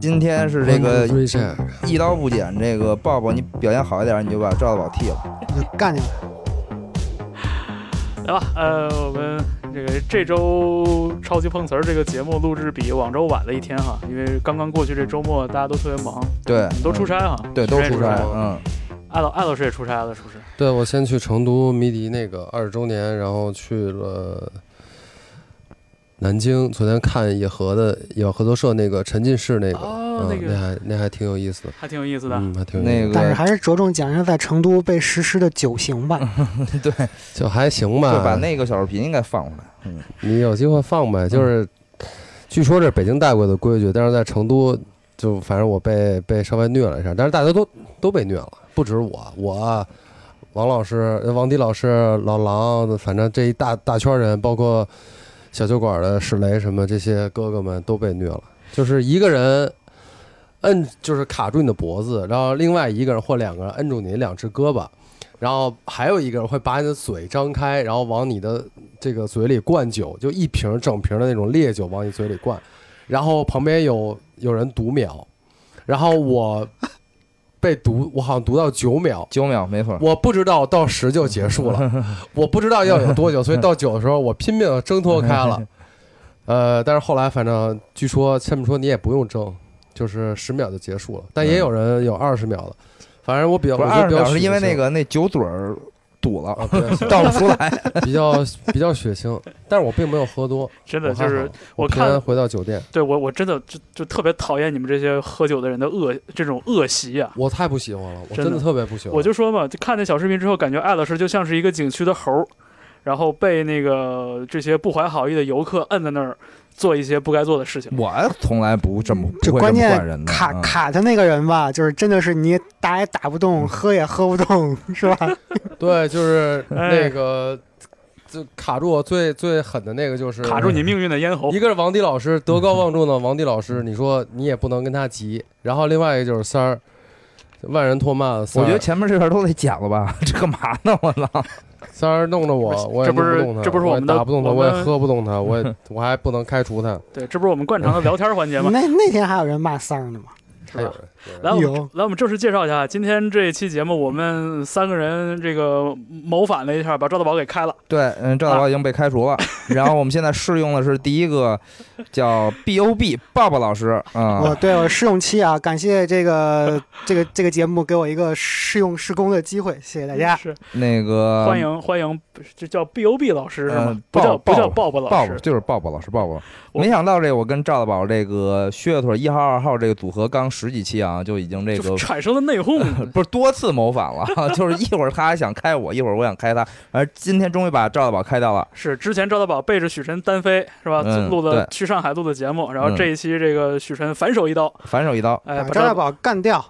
今天是这个一刀不剪，这个抱抱你表现好一点，你就把赵大宝替了， 就干进来。来吧，我们这周超级碰瓷儿这个节目录制比往周晚了一天哈，因为刚刚过去这周末大家都特别忙， 对， 都出差哈， 对，都出差， 艾老师也出差了，是不是？ 对，我先去成都迷笛那个20周年，然后去了南京，昨天看野合作社那个沉浸式那个，那还挺有意思的， 还挺有意思的， 还挺有意思的。 但是还是着重讲一下在成都被实施的酒刑吧。 对， 就还行吧。 就把那个小视频应该放出来。 你有机会放呗。就是据说这是北京带过的规矩，但是在成都就反正我被稍微虐了一下，但是大家都被虐了，不止我。王老师、王迪老师、老狼，反正这一大圈人，包括小酒馆的史雷什么这些哥哥们都被虐了。就是一个人就是卡住你的脖子，然后另外一个人或两个人摁住你两只胳膊，然后还有一个人会把你的嘴张开，然后往你的这个嘴里灌酒，就一瓶整瓶的那种烈酒往你嘴里灌，然后旁边有人读秒，然后我好像读到9秒 ，9秒没错。 我不知道到10就结束了，我不知道要有多久，所以到9的时候我拼命的挣脱开了。但是后来反正据说他们说你也不用挣，就是10秒就结束了，但也有人有20秒的。反正我比较 20秒是因为那酒嘴儿堵了，倒不出来， 比较血腥。但是我并没有喝多， 真的就是我看回到酒店， 对我真的就特别讨厌你们这些喝酒的人的这种恶习啊！ 我太不喜欢了，我真的特别不喜欢。 我就说嘛，就看那小视频之后，感觉艾老师就像是一个景区的猴，然后被那个这些不怀好意的游客摁在那儿做一些不该做的事情。 我从来不这么就关键卡他那个人吧，就是真的是你打也打不动，喝也喝不动，是吧？ 对，就是那个。就卡住我最狠的那个就是卡住你命运的咽喉。 一个是王迪老师，德高望重的王迪老师，你说你也不能跟他急。然后另外一个就是三儿，万人唾骂的三儿。 我觉得前面这段都得剪了吧，这干嘛呢？我操！ 三儿弄着我也弄不动他， 这不是我们打不动他，我也喝不动他，我还不能开除他。 对，这不是我们惯常的聊天环节吗？ 那天还有人骂三儿呢吗？ 还有人。 来，我们正式介绍一下，今天这一期节目，我们3个人这个谋反了一下，把赵大宝给开了。 对，赵大宝已经被开除了。然后我们现在试用的是第一个叫 BOB 抱抱老师啊。 我试用期啊，感谢这个节目给我一个试用试工的机会，谢谢大家。 是那个欢迎，这叫 BOB 老师是吗？不叫抱抱老师， 就是抱抱老师，抱抱。没想到我跟赵大宝这个靴子腿1号2号这个组合刚10几期啊，就已经这个产生了内讧， 不是多次谋反了，就是一会儿他还想开我，一会儿我想开他，而今天终于把赵大宝开掉了。 是之前赵大宝背着许晨单飞是吧？录的去上海录的节目，然后这一期这个许晨反手一刀， 把赵大宝干掉。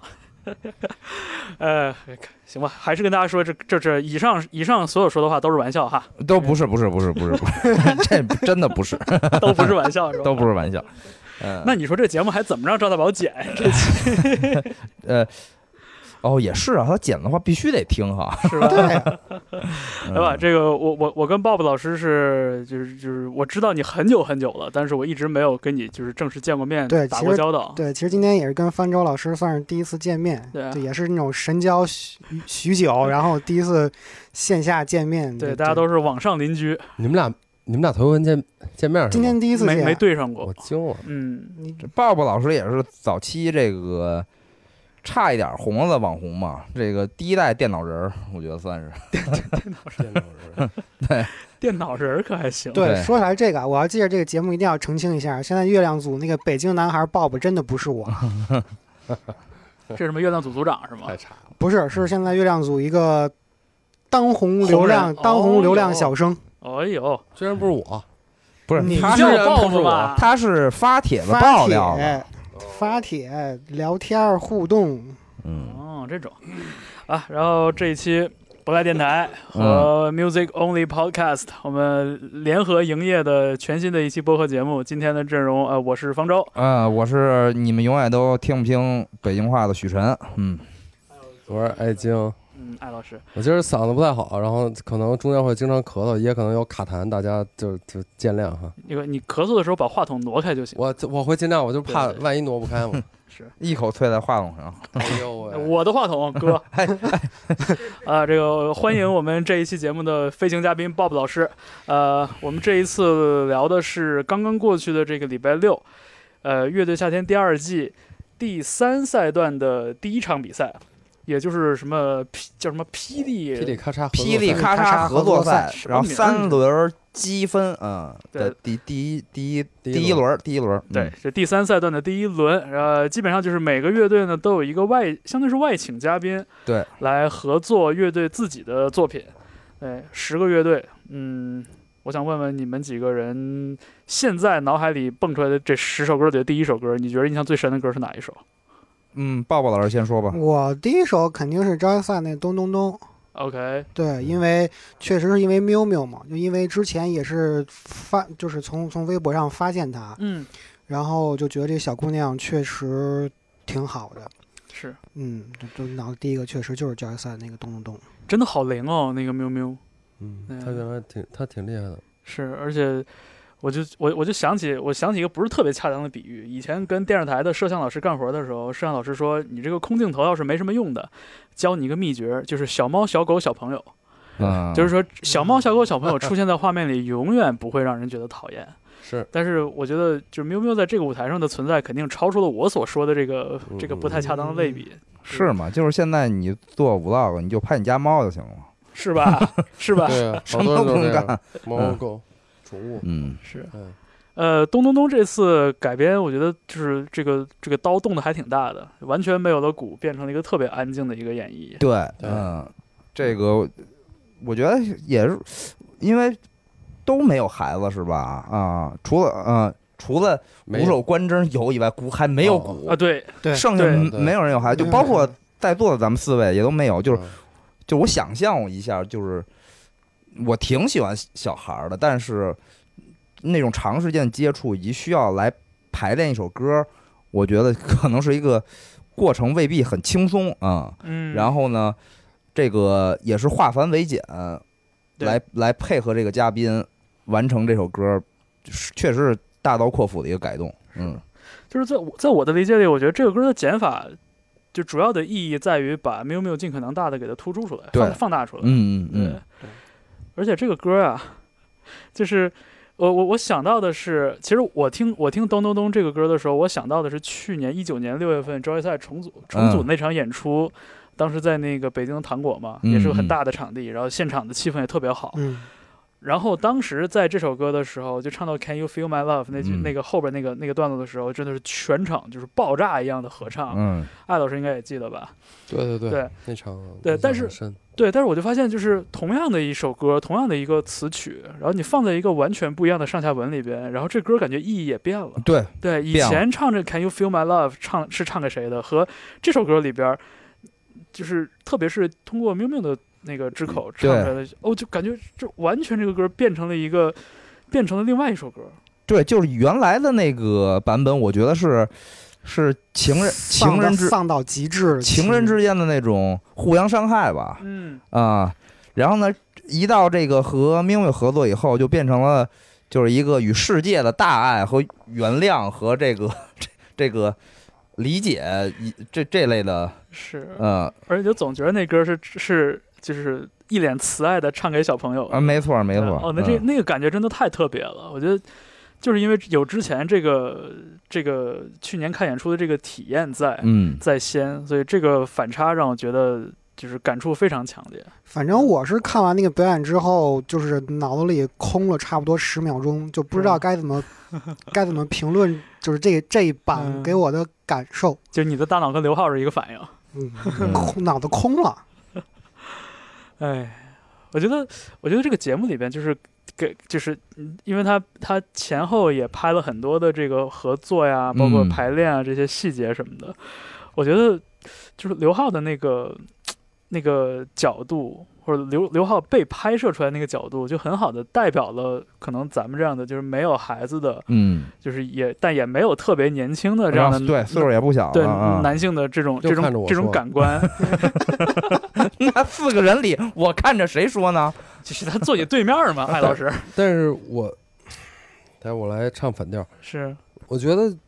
行吧，还是跟大家说，这以上所有说的话都是玩笑哈， 都不是，这真的不是， 都不是玩笑是吧？ 都不是玩笑。 那你说这节目还怎么让赵大宝剪这期？ 也是啊，他剪的话必须得听哈， 是吧？对吧？这个我跟鲍勃老师就是我知道你很久很久了，但是我一直没有跟你就是正式见过面，打过交道。 对，其实今天也是跟方舟老师算是第一次见面，对，也是那种神交许久，然后第一次线下见面。 对，大家都是网上邻居。 你们俩头一回见面， 今天第一次见， 没对上过， 我惊了。 这鲍勃老师也是早期这个。差一点红了的网红嘛，这个第一代电脑人，我觉得算是电脑人， 对， 电脑人可还行。 对，说起来这个，我要记着这个节目一定要澄清一下，现在月亮组那个北京男孩鲍勃真的不是我， 是什么月亮组组长是吗？ 太差了， 不是，是现在月亮组一个当红流量小生。 哎呦， 居然不是我， 不是你他是报是吧？ 他是发帖子爆料的。 发帖聊天互动， 这种啊，然后这一期不赖电台和 Music Only Podcast 我们联合营业的全新的一期播客节目。今天的阵容我是方舟， 我是你们永远都听不清北京话的许晨， 我是艾晶。 艾老师， 我今儿嗓子不太好，然后可能中间会经常咳嗽，也可能有卡痰，大家就见谅哈。 你咳嗽的时候把话筒挪开就行。 我会尽量，我就怕万一挪不开嘛。 是一口啐在话筒上。 哎呦喂， 我的话筒哥。这个欢迎我们这一期节目的飞行嘉宾 Bob 老师。我们这一次聊的是刚刚过去的这个礼拜六，乐队夏天第2季第3赛段的第1场比赛。也就是什么叫什么霹雳咔嚓合作赛，然后3轮积分，对，第一轮， 对，这第3赛段的第1轮，基本上就是每个乐队呢都有一个相当于是外请嘉宾， 对， 来合作乐队自己的作品，对，10个乐队，我想问问你们几个人，现在脑海里蹦出来的这10首歌里的第1首歌，你觉得印象最深的歌是哪一首？ 鲍老师先说吧。 我第一首肯定是张一赛那咚咚咚。 OK， 对，因为确实是因为喵喵嘛，就因为之前也是就是从微博上发现他，然后就觉得这小姑娘确实挺好的， 是， 就脑子第一个确实就是张一赛那个咚咚咚， 真的好灵哦，那个喵喵， 他原来挺厉害的， 是，而且。我就想起一个不是特别恰当的比喻。以前跟电视台的摄像老师干活的时候，摄像老师说：“你这个空镜头要是没什么用的，教你一个秘诀，就是小猫、小狗、小朋友。就是说小猫、小狗、小朋友出现在画面里，永远不会让人觉得讨厌。 是， 但是我觉得，就是喵喵在这个舞台上的存在，肯定超出了我所说的这个不太恰当的类比。 是吗？就是现在你做 vlog， 你就拍你家猫就行了， 是吧？是吧？ 对， 什么都不用干， 猫狗。宠物， 是，咚咚咚这次改编，我觉得就是这个刀动的还挺大的，完全没有了鼓，变成了一个特别安静的一个演绎。 对，这个我觉得也是，因为都没有孩子是吧？除了鼓手关真有以外，鼓还没有鼓啊，对， 剩下没有人有孩子，就包括在座的咱们4位也都没有，就我想象一下，就是我挺喜欢小孩的，但是那种长时间接触以及需要来排练一首歌，我觉得可能是一个过程，未必很轻松啊。然后呢，这个也是化繁为简，来配合这个嘉宾完成这首歌，确实是大刀阔斧的一个改动。 就是在我的理解里，我觉得这个歌的剪法，就主要的意义在于把喵喵尽可能大的给它突出出来，放大出来。对。而且这个歌啊，就是我想到的是，其实我听咚咚咚这个歌的时候，我想到的是去年19年6月份周杰赛重组那场演出，当时在那个北京的糖果嘛，也是个很大的场地，然后现场的气氛也特别好。然后当时在这首歌的时候，就唱到 Can you feel my love 那个后边那个段落的时候，真的是全场就是爆炸一样的合唱。艾老师应该也记得吧？ 对，那场对，但是我就发现，就是同样的一首歌，同样的一个词曲，然后你放在一个完全不一样的上下文里边，然后这歌感觉意义也变了。对，以前唱着 Can you feel my love 唱给谁的，和这首歌里边，就是特别是通过喵喵的那个支口唱出来的，就感觉这完全这个歌变成了另外一首歌。 对，就是原来的那个版本，我觉得是情人丧到极致， 情人之间的那种互相伤害吧。然后呢，一到这个和喵喵合作以后，就变成了就是一个与世界的大爱和原谅和这个理解这类的。 是，而且就总觉得那歌是就是一脸慈爱的唱给小朋友啊， 没错。 那个感觉真的太特别了，我觉得。就是因为有之前这个去年看演出的这个体验在先，所以这个反差让我觉得就是感触非常强烈。 反正我是看完那个表演之后，就是脑子里空了差不多10秒钟，就不知道该怎么评论，就是这一版给我的感受。 就是你的大脑跟刘浩是一个反应， 脑子空了。 我觉得这个节目里边就是因为他前后也拍了很多的这个合作呀，包括排练啊这些细节什么的，我觉得就是刘浩的那个角度，或者刘浩被拍摄出来那个角度，就很好的代表了可能咱们这样的就是没有孩子的，就是但也没有特别年轻的这样的， 对，岁数也不小了， 对男性的这种感官。 那4个人里，我看着谁说呢？ 就是他坐你对面嘛，艾老师。 但是我来唱反调。 是， 我觉得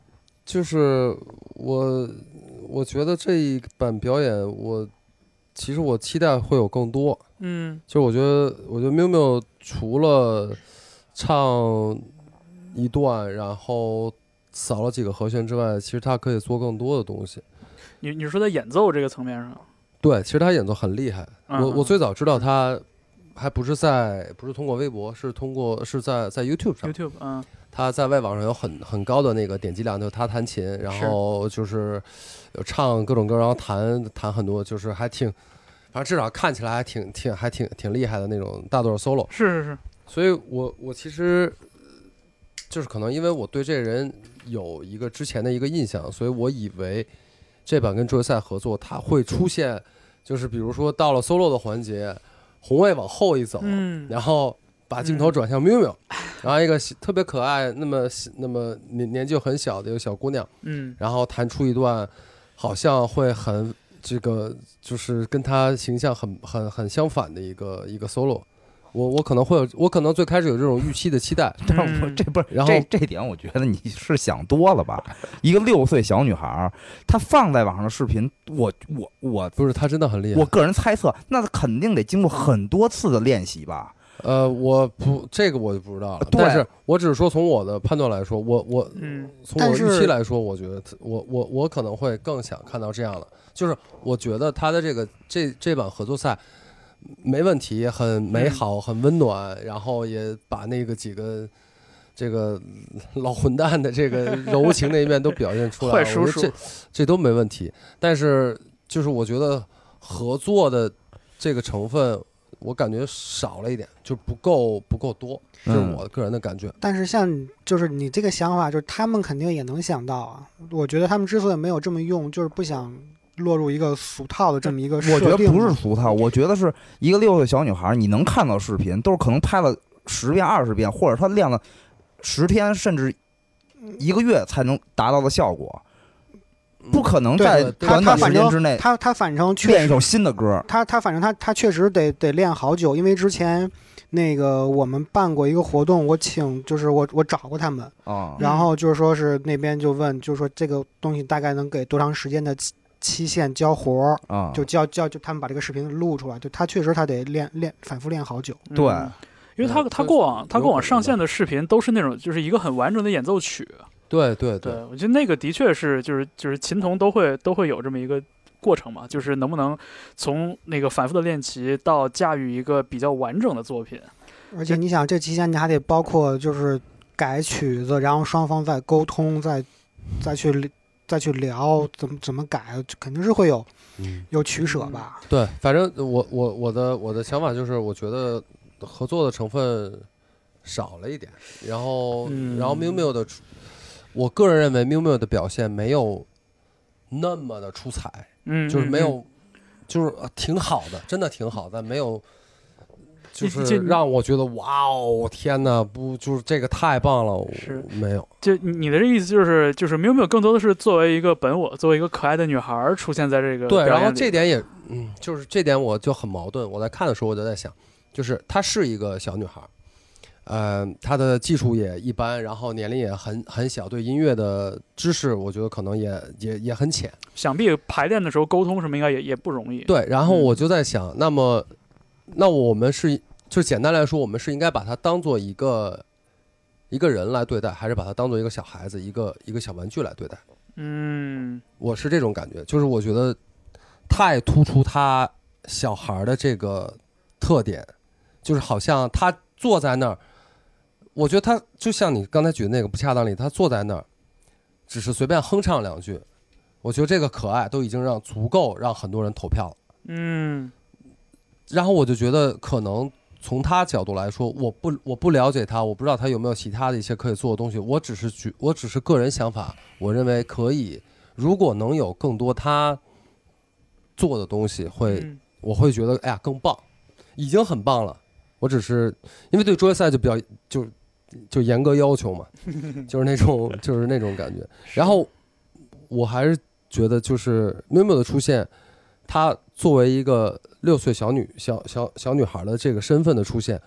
就是我觉得这一版表演其实我期待会有更多，就是我觉得喵喵除了唱一段，然后扫了几个和弦之外，其实他可以做更多的东西。 你说在演奏这个层面上， 对，其实他演奏很厉害。我最早知道他还不是通过微博，是在 YouTube 上。 YouTube 他在外网上有很高的那个点击量，就是他弹琴，然后就是有唱各种歌，然后弹很多，就是还挺，反正至少看起来还挺厉害的那种大段 solo。 是。 所以我其实就是可能因为我对这个人有一个之前的一个印象，所以我以为这版跟卓赛合作他会出现，就是比如说到了 solo 的环节，红卫往后一走，然后把镜头转向喵喵，然后一个特别可爱那么年纪很小的一个小姑娘，然后弹出一段好像会很这个就是跟她形象很相反的一个 solo。我可能最开始有这种预期的期待， 但是我这不是， 然后这点我觉得你是想多了吧？一个6岁小女孩，她放在网上的视频，我不是她真的很厉害。 我个人猜测，那肯定得经过很多次的练习吧？ 这个我就不知道了。但是我只是说从我的判断来说，我从我预期来说，我觉得我可能会更想看到这样的，就是我觉得他的这版合作赛。没问题，很美好，很温暖，然后也把那个几个这个老混蛋的这个柔情的一面都表现出来了。 坏叔叔， 这都没问题。但是就是我觉得合作的这个成分，我感觉少了一点，就不够多，这是我个人的感觉。 但是像就是你这个想法，就是他们肯定也能想到啊。我觉得他们之所以没有这么用，就是不想落入一个俗套的这么一个设定。 我觉得不是俗套，我觉得是一个6岁小女孩，你能看到视频，都是可能拍了10遍、20遍，或者她练了10天甚至1个月才能达到的效果，不可能在短短时间之内。 他反正练一首新的歌， 他反正他确实得练好久，因为之前那个我们办过一个活动，就是我找过他们然后就是说是那边就问，就是说这个东西大概能给多长时间的期限交活就他们把这个视频录出来，就他确实他得练反复练好久。 对， 因为他过往上线的视频都是那种就是一个很完整的演奏曲。 对， 我觉得那个的确是就是琴童都会有这么一个过程嘛，就是能不能从那个反复的练习到驾驭一个比较完整的作品。 而且你想这期间你还得包括就是改曲子，然后双方再沟通，再去聊怎么改，肯定是会有取舍吧。 对，反正我的想法就是，我觉得合作的成分少了一点，然后喵喵的，我个人认为喵喵的表现没有那么的出彩，就是没有，就是挺好的，真的挺好，但没有。就是让我觉得哇哦天哪，不就是这个太棒了， 是没有。 就你的这意思就是喵喵更多的是作为一个本我，作为一个可爱的女孩出现在这个对，然后这点也就是这点我就很矛盾。我在看的时候我就在想，就是她是一个小女孩，她的技术也一般，然后年龄也很小，对音乐的知识我觉得可能也很浅， 想必排练的时候沟通什么应该也不容易。 对，然后我就在想，那我们就简单来说，我们是应该把它当做一个人来对待，还是把它当做一个小孩子、一个小玩具来对待？我是这种感觉，就是我觉得太突出他小孩的这个特点，就是好像他坐在那儿，我觉得他就像你刚才举的那个不恰当例，他坐在那儿，只是随便哼唱2句，我觉得这个可爱都已经足够让很多人投票了。然后我就觉得可能从他角度来说，我不了解他，我不知道他有没有其他的一些可以做的东西，我只是个人想法，我认为可以，如果能有更多他做的东西，我会觉得哎呀更棒，已经很棒了。我只是因为对桌赛就严格要求嘛，就是那种感觉。然后我还是觉得就是喵喵的出现，她作为一个6岁小女孩的这个身份的出现，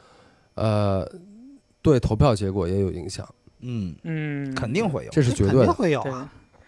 对投票结果也有影响。 肯定会有， 肯这是绝对的， 定会有啊。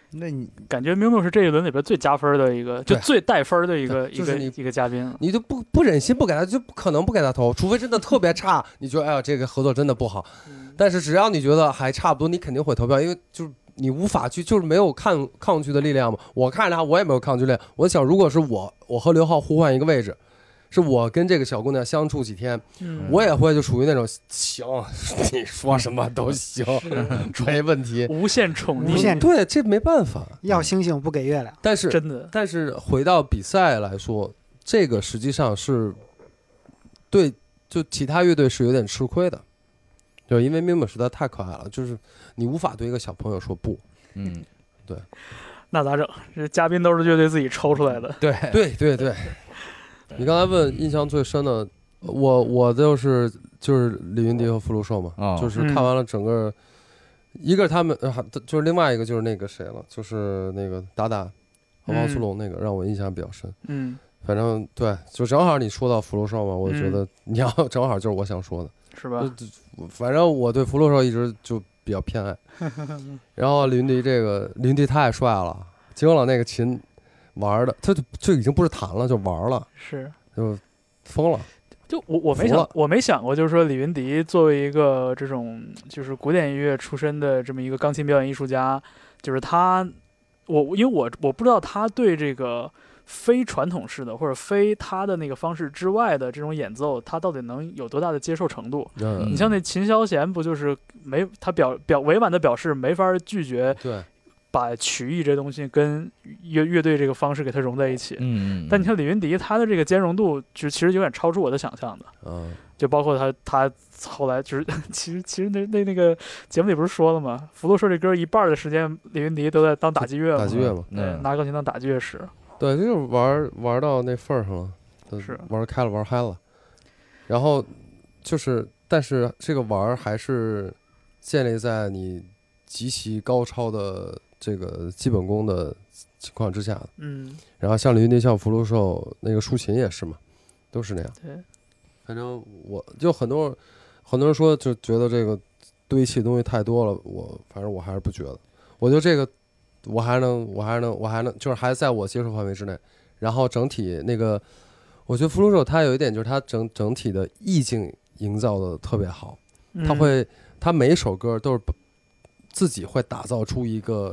那你感觉喵喵是这一轮里边最加分的一个，就最带分的一个一个嘉宾， 你就不忍心不给他，就不可能不给他投，除非真的特别差，你觉得哎呀这个合作真的不好，但是只要你觉得还差不多，你肯定会投票，因为就是你无法去，就是没有抗拒的力量嘛。我看着他，我也没有抗拒力量。我想，如果是我和刘浩互换一个位置，是我跟这个小姑娘相处几天，我也会就属于那种行，你说什么都行，没问题， 无限宠溺， 无限对，这没办法， 要星星不给月亮。 但是真的， 但是回到比赛来说，这个实际上是对，就其他乐队是有点吃亏的，就因为咪咪实在太可爱了，就是你无法对一个小朋友说不，对。 那咋整？这嘉宾都是乐队自己抽出来的， 对。 你刚才问印象最深的，我就是李云迪和福禄寿嘛，就是看完了整个，一个他们就是另外一个就是那个谁了，就是那个达达和王苏龙那个让我印象比较深。反正对，就正好你说到福禄寿嘛，我觉得你要正好就是我想说的， 是吧？ 反正我对福禄寿一直就比较偏爱，然后李云迪太帅了，惊了那个琴。玩的，他就已经不是弹了，就玩了， 是就疯了。 就我没想过，就是说李云迪作为一个这种就是古典音乐出身的这么一个钢琴表演艺术家，就是他，因为我不知道他对这个非传统式的或者非他的那个方式之外的这种演奏，他到底能有多大的接受程度？你像那秦霄贤不就是他委婉的表示没法拒绝， 对。 把曲艺这东西跟乐队这个方式给它融在一起，但你看李云迪他的这个兼容度，就其实有点超出我的想象的，就包括他后来就是其实那个节目里不是说了吗？福禄寿这歌一半的时间李云迪都在当打击乐嘛，对，拿钢琴当打击乐使， 对，就是玩到那份儿上了，是玩开了玩嗨了，然后就是但是这个玩还是建立在你极其高超的这个基本功的情况之下的，然后像李云迪、像福禄寿那个竖琴也是嘛，都是那样。 对， 反正我就很多人说就觉得这个堆砌东西太多了，反正我还是不觉得，我觉得这个我还能，就是还在我接受范围之内。然后整体那个，我觉得福禄寿它有一点就是它整体的意境营造的特别好，他每一首歌都是。自己会打造出一个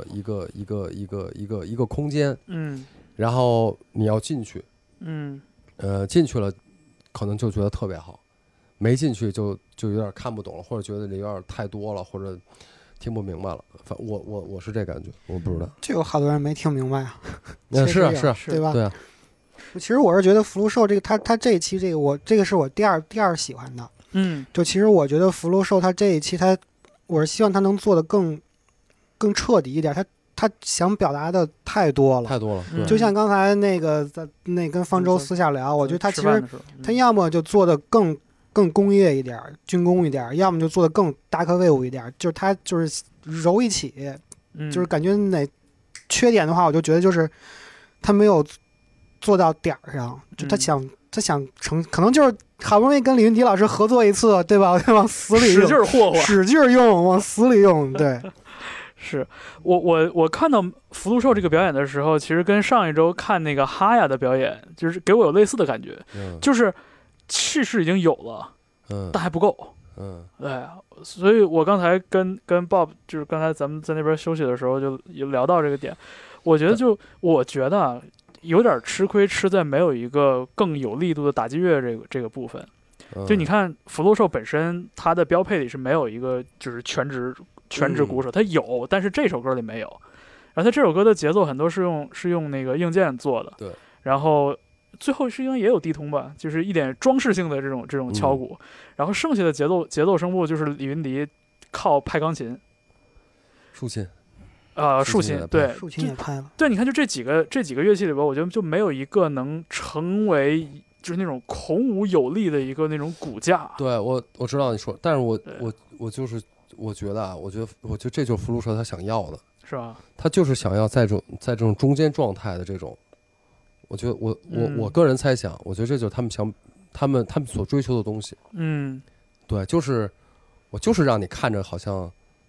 空间，然后你要进去，进去了，可能就觉得特别好，没进去就有点看不懂了，或者觉得有点太多了，或者听不明白了。反正我是这感觉，我不知道。 就有好多人没听明白啊， 是啊， 对吧？ 对啊。 其实我是觉得福禄寿这个他这一期这个是我第二喜欢的，就其实我觉得福禄寿他这一期我是希望他能做的更彻底一点，他想表达的太多了，就像刚才那个跟方舟私下聊，我觉得他其实他要么就做的更工业一点，军工一点，要么就做的更大颗威武一点，就是他就是揉一起，就是感觉缺点的话，我就觉得就是他没有做到点儿上，就他想可能就是好不容易跟李云迪老师合作一次，对吧？往死里用， 使劲霍霍， 使劲用，往死里用，对。 是我看到福禄寿这个表演的时候，其实跟上一周看那个哈雅的表演，就是给我有类似的感觉，就是气势已经有了，但还不够，对，所以我刚才跟 Bob 就是刚才咱们在那边休息的时候就有聊到这个点，我觉得有点吃亏，吃在没有一个更有力度的打击乐这个部分。就你看福禄寿本身，它的标配里是没有一个就是全职鼓手，它有，但是这首歌里没有。然后它这首歌的节奏很多是用那个硬件做的， 对。 然后最后是应该也有低通吧，就是一点装饰性的这种敲鼓。然后剩下的节奏声部就是李云迪靠拍钢琴、 竖琴。 竖琴，对， 竖琴也拍了。 对，你看，就这几个乐器里边，我觉得就没有一个能成为就是那种孔武有力的一个那种骨架。 对，我知道你说，但是我就是我觉得这就是福禄寿他想要的， 是吧？ 他就是想要在这种中间状态的这种，我觉得我个人猜想，我觉得这就是他们所追求的东西。 嗯， 对，就是我就是让你看着好像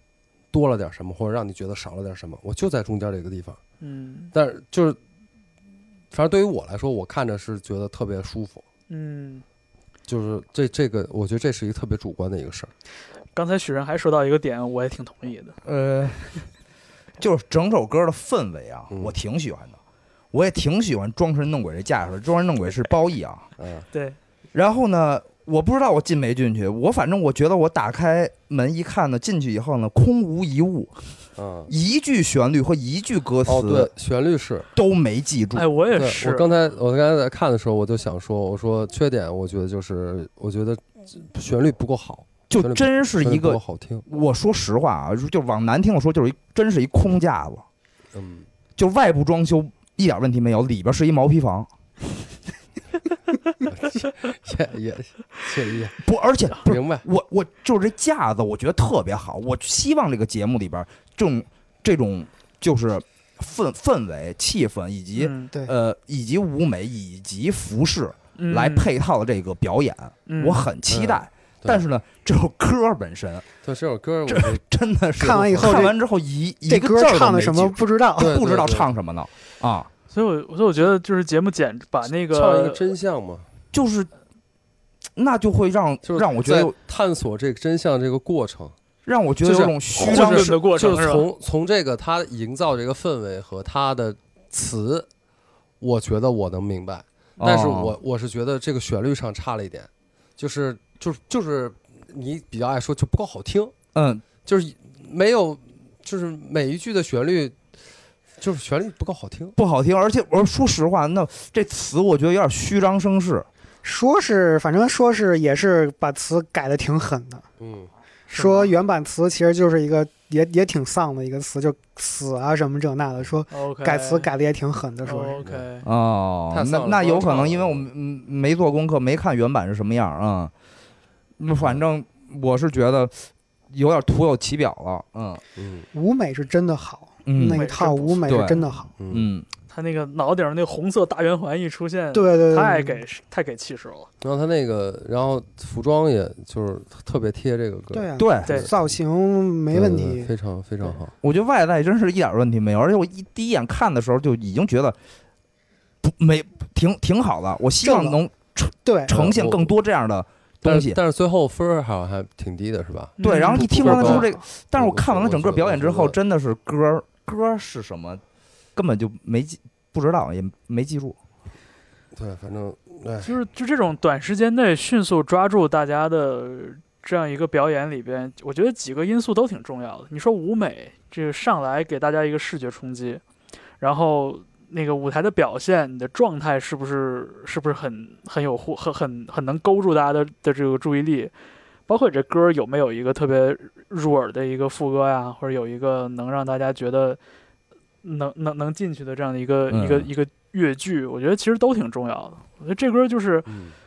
多了点什么，或者让你觉得少了点什么，我就在中间这个地方。但是就是反正对于我来说，我看着是觉得特别舒服。就是这个，我觉得这是一个特别主观的一个事儿。 刚才许晨还说到一个点，我也挺同意的。 就是整首歌的氛围啊，我挺喜欢的，我也挺喜欢装神弄鬼这架势。装神弄鬼是褒义啊， 对。 然后呢，我不知道我进没进去，反正我觉得我打开门一看呢，进去以后呢，空无一物。一句旋律和一句歌词， 对，旋律是都没记住。 我也是。 我刚才在看的时候，我就想说，我说缺点，我觉得就是我觉得旋律不够好， 就真是一个好听。 我说实话啊，就往难听了说，就是真是一空架子。就外部装修一点问题没有，里边是一毛坯房。 也不，而且不明白。 我就是这架子，我觉得特别好。我希望这个节目里边这种就是氛围、气氛以及以及舞美以及服饰来配套的这个表演，我很期待。但是呢，这首歌本身， 对这首歌， 这真的是看完以后， 看完之后一这歌唱的什么不知道， 不知道唱什么呢啊。 所以我觉得就是节目把那个唱一个真相嘛， 就是那就会让我觉得探索这个真相这个过程， 让我觉得有种虚张的过程， 就是从这个他营造这个氛围和他的词，我觉得我能明白，但是我是觉得这个旋律上差了一点，就是你比较爱说就不够好听，就是没有，就是每一句的旋律。就是旋律不够好听， 不好听，而且我说实话，那这词我觉得有点虚张声势。 反正说是也是把词改的挺狠的。说原版词其实就是一个也挺丧的一个词，就死啊什么这那的。说改词改的也挺狠的，说是。 那有可能因为我们没做功课，没看原版是什么样啊。反正我是觉得有点徒有其表了。 舞美是真的好。那一套舞美是真的好， 他那个脑顶那个红色大圆环一出现， 对， 太给气势了。 然后他那个，然后服装也就是特别贴这个歌， 对，造型没问题， 非常非常好。 我觉得外在真是一点问题没有，而且我第一眼看的时候就已经觉得挺好的。我希望能呈现更多这样的东西， 但是最后分好像还挺低的，是吧？ 对，然后一听完了之后，但是我看完了整个表演之后，真的是歌是什么，根本就不知道，也没记住。 对，反正就这种短时间内迅速抓住大家的这样一个表演里边，我觉得几个因素都挺重要的。你说舞美，这个上来给大家一个视觉冲击，然后那个舞台的表现，你的状态是不是很有很能勾住大家的这个注意力，包括这歌有没有一个特别入耳的一个副歌呀，或者有一个能让大家觉得能进去的这样的一个乐句，我觉得其实都挺重要的。我觉得这歌就是，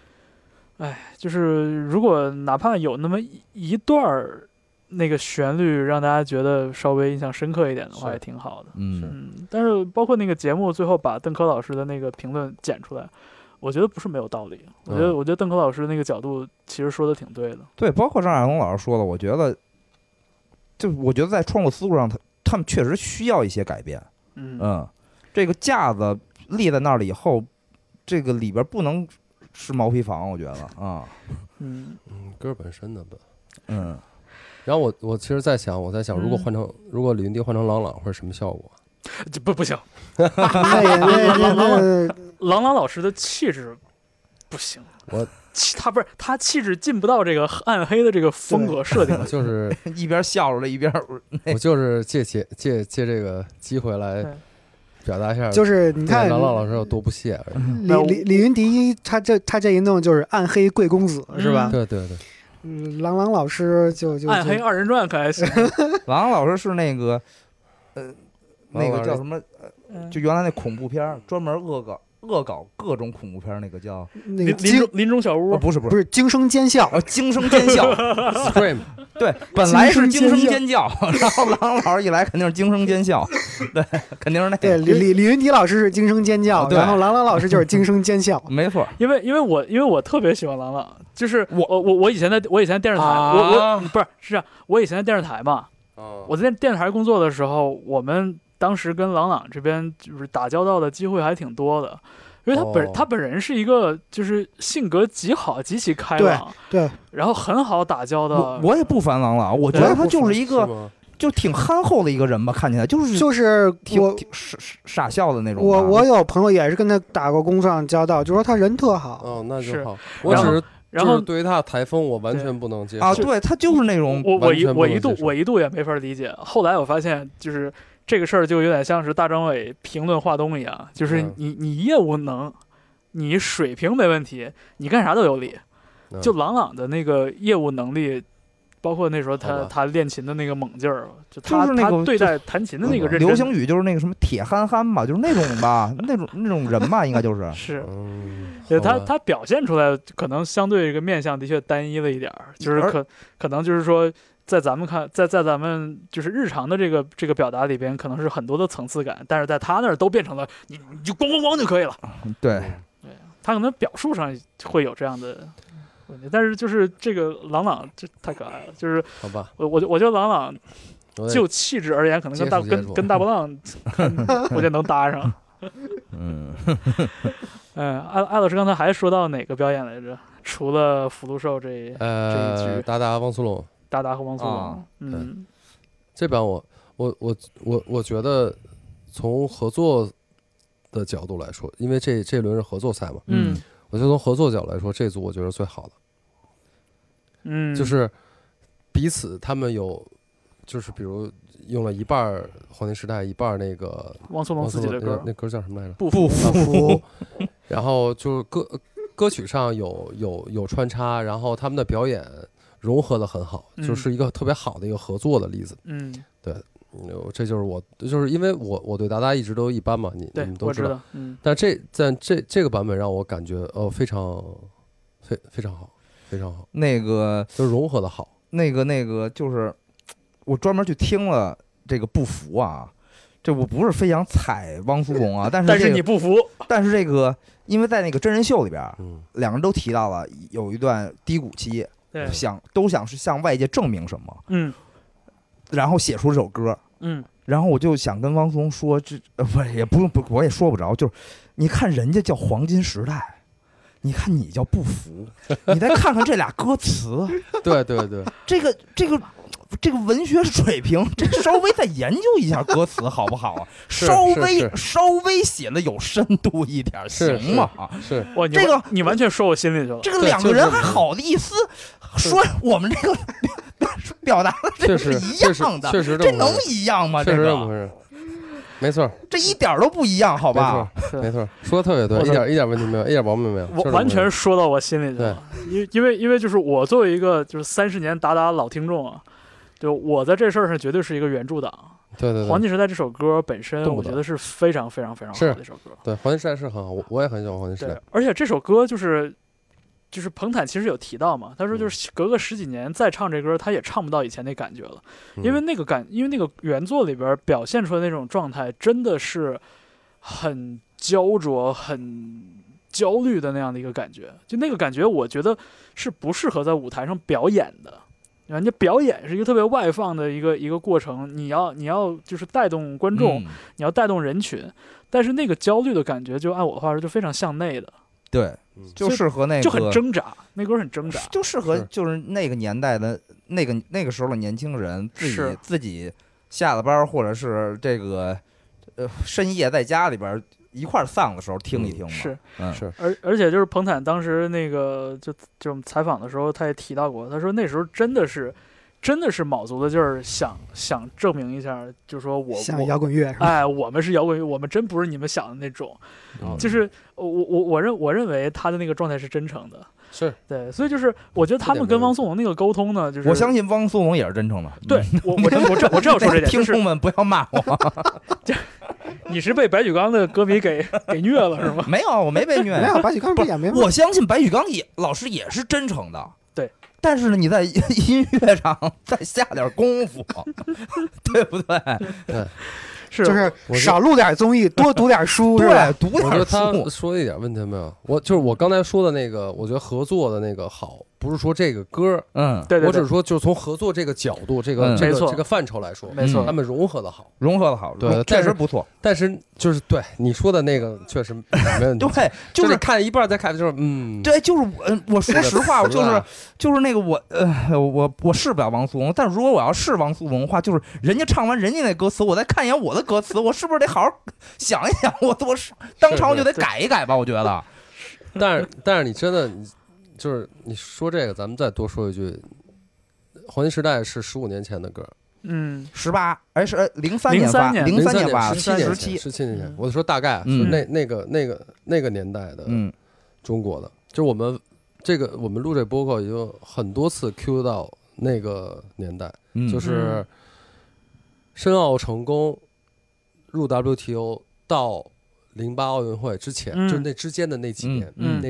就是如果哪怕有那么一段那个旋律让大家觉得稍微印象深刻一点的话，也挺好的。但是包括那个节目最后把邓科老师的那个评论剪出来，我觉得不是没有道理。我觉得邓科老师那个角度其实说的挺对的。 对，包括张亚东老师说的，我觉得在创作思路上，他们确实需要一些改变。这个架子立在那儿了以后，这个里边不能是毛坯房，我觉得啊。 歌本身的吧。然后我其实在想，如果李云迪换成郎朗会是什么效果？ 不行，郎朗老师的气质不行。他气质进不到这个暗黑的这个风格设定， 就是一边笑着一边。 我就是借这个机会来表达一下， 就是你看郎朗老师有多不屑。 李云迪他这一弄就是暗黑贵公子是吧？ 对。 郎朗老师就暗黑二人转可还行。 郎朗老师是那个那个叫什么？就原来那恐怖片专门恶搞各种恐怖片，那个叫那个林中小屋， 不是惊声尖叫， 惊声尖叫，scream， 对，本来是惊声尖叫，然后郎老师一来肯定是惊声尖笑，对，肯定是那个。 对，李云迪老师是惊声尖叫，然后郎朗老师就是惊声尖笑， 没错。 因为我特别喜欢郎朗，就是我以前在电视台，我不是这样，我以前在电视台嘛。 我在电台工作的时候，我们当时跟郎朗这边就是打交道的机会还挺多的。因为他本人是一个就是性格极好、极其开朗， 对， 然后很好打交道。 我也不烦郎朗，我觉得他就是一个就挺憨厚的一个人吧，看起来就是挺傻笑的那种。 我有朋友也是跟他打过工作上交道，就说他人特好。 哦，那就好。我只是然后对于他的台风，我完全不能接受啊。对他就是那种我一度也没法理解。后来我发现就是这个事儿就有点像是大张伟评论华东一样，就是你业务能，你水平没问题，你干啥都有理。就郎朗的那个业务能力，包括那时候他练琴的那个猛劲儿，他对待弹琴的那个认真。 流行语就是那个什么铁憨憨吧，就是那种吧，那种人吧，应该就是是。他表现出来可能相对这个面相的确单一了一点儿，就是可能就是说。在咱们在咱们就是日常的这个表达里边，可能是很多的层次感，但是在他那儿都变成了你就咣咣咣就可以了。 对， 他可能表述上会有这样的问题，但是就是这个郎朗这太可爱了，就是好吧， 我觉得郎朗就气质而言，可能跟大波浪我觉得能搭上。艾老师刚才还说到哪个表演来着？除了福禄寿这一局， 达达汪苏泷。 达达和汪苏泷， 这版我觉得从合作的角度来说，因为这轮是合作赛嘛，我觉得从合作角度来说，这组我觉得最好的，就是彼此他们有，就是比如用了一半黄金时代，一半那个汪苏泷自己的歌， 那歌叫什么来着？ 不服， 然后就是歌曲上有穿插，然后他们的表演。融合的很好，就是一个特别好的一个合作的例子。对，这就是就是因为我对达达一直都一般嘛，你们都知道。但这个版本让我感觉非常非常好，非常好。 那个就是融合的好。 那个就是我专门去听了这个不服啊，这我不是非想踩汪苏泷啊，但是你不服， 但是这个因为在那个真人秀里边，两个人都提到了有一段低谷期。都想是向外界证明什么，然后写出这首歌，然后我就想跟汪苏泷说，不，我也说不着，就是你看人家叫黄金时代，你看你叫不服，你再看看这俩歌词， 对， 这个文学水平，这稍微再研究一下歌词好不好啊？稍微写的有深度一点，行吗？ 是， 这个你完全说我心里去了。 这个两个人还好意思说我们这个表达的这是一样的， 确实这能一样吗？ 确实这么回事，没错， 这一点都不一样，好吧？ 没错，说的特别对，一点问题没有，一点毛病没有， 我完全说到我心里去了。因为就是我作为一个就是30年达达老听众啊。就我在这事儿上绝对是一个原著党。 对， 黄金时代这首歌本身，我觉得是非常非常非常好的一首歌。 对，黄金时代是很好，我也很喜欢黄金时代。 而且这首歌就是彭坦其实有提到嘛，他说就是隔个10几年再唱这歌，他也唱不到以前那感觉了，因为那个原作里边表现出来的那种状态，真的是很焦灼、很焦虑的那样的一个感觉。就那个感觉，我觉得是不适合在舞台上表演的。人家表演是一个特别外放的一个过程，你要就是带动观众，你要带动人群，但是那个焦虑的感觉，就按我的话说，就非常向内的。 对，就适合那个， 就很挣扎，那歌很挣扎， 就适合就是那个年代的那个时候的年轻人自己下了班或者是这个深夜在家里边一块丧的时候听一听嘛。 是，而且就是彭坦当时那个就采访的时候，他也提到过，他说那时候真的是卯足了劲儿想证明一下，就是说像摇滚乐是吧？ 哎，我们是摇滚乐，我们真不是你们想的那种，就是我认为他的那个状态是真诚的。 是对，所以就是我觉得他们跟汪苏泷那个沟通呢，就是我相信汪苏泷也是真诚的。 对，我正要说这点， 听众们不要骂我。 你是被白举纲的歌迷给虐了是吗？ 没有，我没被虐。 没有，白举纲不也没有。 我相信白举纲老师也是真诚的。 对， 但是呢，你在音乐上再下点功夫，对不对？ 对。 就是少录点综艺，多读点书，是吧？ 读点书。 我觉得他说的一点问题没有。我刚才说的那个，我觉得合作的那个好， 不是说这个歌， 对， 我只是说就是从合作这个角度，这个范畴来说， 没错， 他们融合的好， 对，确实不错。 但是就是对你说的那个确实没问题， 对， 就是看一半再看就是对，就是我说实话，就是那个我是不了王苏泷，但如果我要是王苏泷的话，就是人家唱完人家那歌词，我再看一眼我的歌词，我是不是得好好想一想，我当场我就得改一改吧？我觉得。 但是你真的就是你说这个，咱们再多说一句，黄金时代是15年前的歌 ，18，是03年发，03年发 ，17年前。我说大概是那个年代的中国的，就是我们录这播客已经很多次 Q 到那个年代，就是申奥成功入 WTO 到08奥运会之前，就是那之间的那几年，那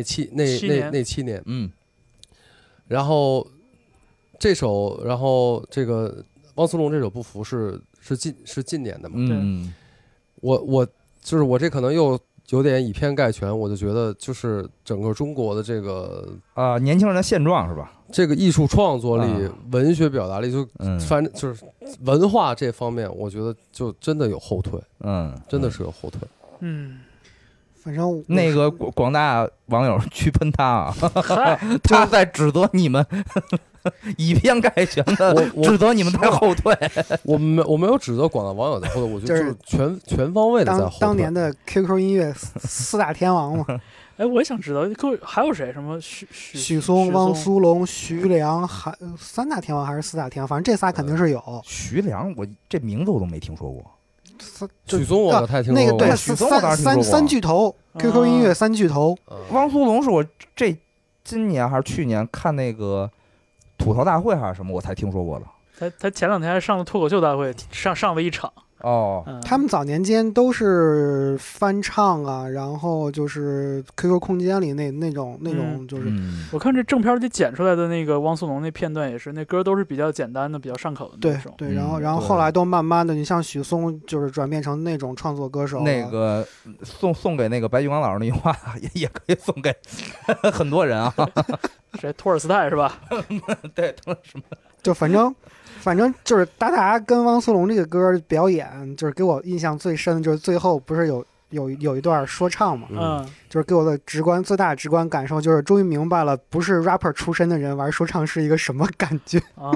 7年，然后这个汪苏泷这首不服是近年的嘛？我就是我这可能又有点以偏概全，我就觉得就是整个中国的这个年轻人的现状是吧？ 这个艺术创作力、文学表达力，就反正就是文化这方面，我觉得就真的有后退，真的是有后退。 反正那个广大网友去喷他啊，他在指责你们以偏概全的指责你们在后退。 我没有指责广大网友在后退，我觉得就是全方位的在后退。 当年的 QQ 音乐4大天王嘛。 哎，我也想知道，还有谁？什么许嵩、汪苏泷、徐良，还3大天王还是4大天王？反正这仨肯定是有。 徐良，我这名字我都没听说过。 许嵩我可太听说过， 那个对， 许嵩我当时听说过。 三巨头 ，QQ 音乐3巨头。 汪苏泷是我今年还是去年看那个吐槽大会还是什么，我才听说过的。 他前2天还上了脱口秀大会，上了一场。 他们早年间都是翻唱啊，然后就是 QQ 空间里那种就是， 我看这正片里剪出来的那个汪苏泷那片段也是，那歌都是比较简单的、比较上口的那种。 对，然后后来都慢慢的，你像许嵩就是转变成那种创作歌手。 那个送给那个白举纲老师那句话，也可以送给很多人啊。 谁？托尔斯泰是吧？ 对，什么？ 就反正就是达达跟汪苏泷这个歌表演，就是给我印象最深的就是最后不是有一段说唱嘛，就是给我的最大的直观感受就是终于明白了，不是 rapper 出身的人玩说唱是一个什么感觉。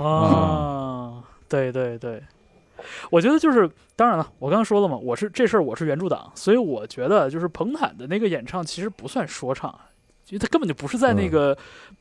对，我觉得就是当然了，我刚刚说了嘛，这事儿我是原著党，所以我觉得就是彭坦的那个演唱其实不算说唱。因为他根本就不是在那个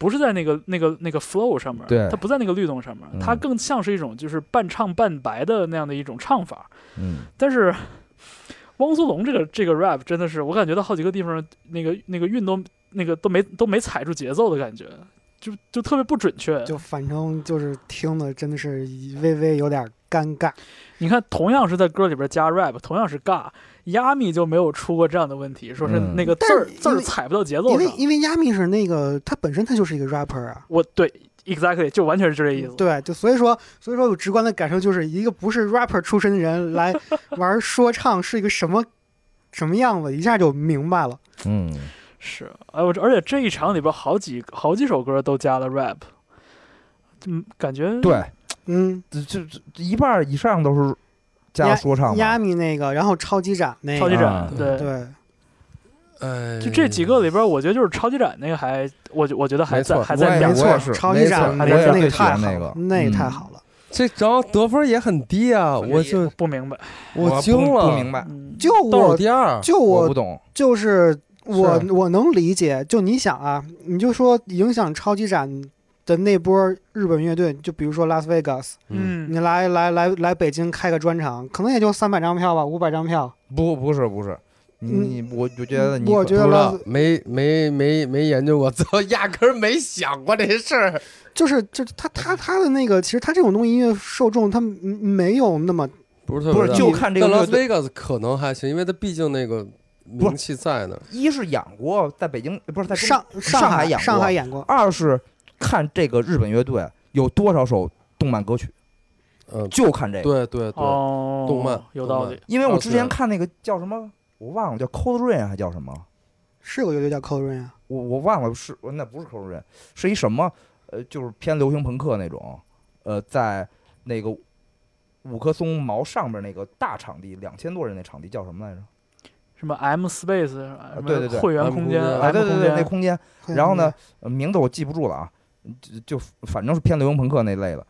flow 上面，他不在那个律动上面，他更像是一种就是半唱半白的那样的一种唱法。但是汪苏泷这个 rap 真的是，我感觉到好几个地方那个韵都没踩住节奏的感觉，就特别不准确。 就反正就是听的真的是微微有点尴尬。 你看，同样是在歌里边加 rap， 同样是尬。亚米就没有出过这样的问题，说是那个字儿踩不到节奏上。 因为亚米是那个他本身他就是一个 rapper 啊。 对 ，exactly 就完全是这意思。 对，就所以说有直观的感受，就是一个不是 rapper 出身的人来玩说唱是一个什么样子，一下就明白了。 是，而且这一场里边好几首歌都加了 rap， 感觉对，这一半以上都是。加说唱亚米那个，然后超级展那个， 超级展对， 就这几个里边，我觉得就是超级展那个我觉得还在没错，超级展那个太好了，那太好了。 这张得分也很低啊，我就不明白， 我惊了， 不明白。 就我第二， 我不懂， 就是我能理解。就你想啊，你就说影响超级展的那波日本乐队，就比如说拉斯维加斯，你来北京开个专场，可能也就300张票吧，500张票。 不是，我就觉得我觉得没研究过，压根儿没想过这事儿。 就是他的那个，其实他这种东西音乐受众他没有那么不是就看这个拉斯维加斯可能还行，因为他毕竟那个名气在那。 一是演过在北京，不是在上海演过， 二是。看这个日本乐队有多少首动漫歌曲，就看这个。对，动漫有道理。 因为我之前看那个叫什么，我忘了，叫 Cold Rain 还叫什么？ 是有乐队叫 Cold Rain 啊？ 我忘了，那不是 Cold Rain， 是一什么？ 就是偏流行朋克那种，在那个五棵松毛上边那个大场地，2000多人那场地叫什么来着？ 什么 M Space， 对， 会员空间， 对，那空间。然后呢，名字我记不住了啊，就反正是偏流行朋克那类的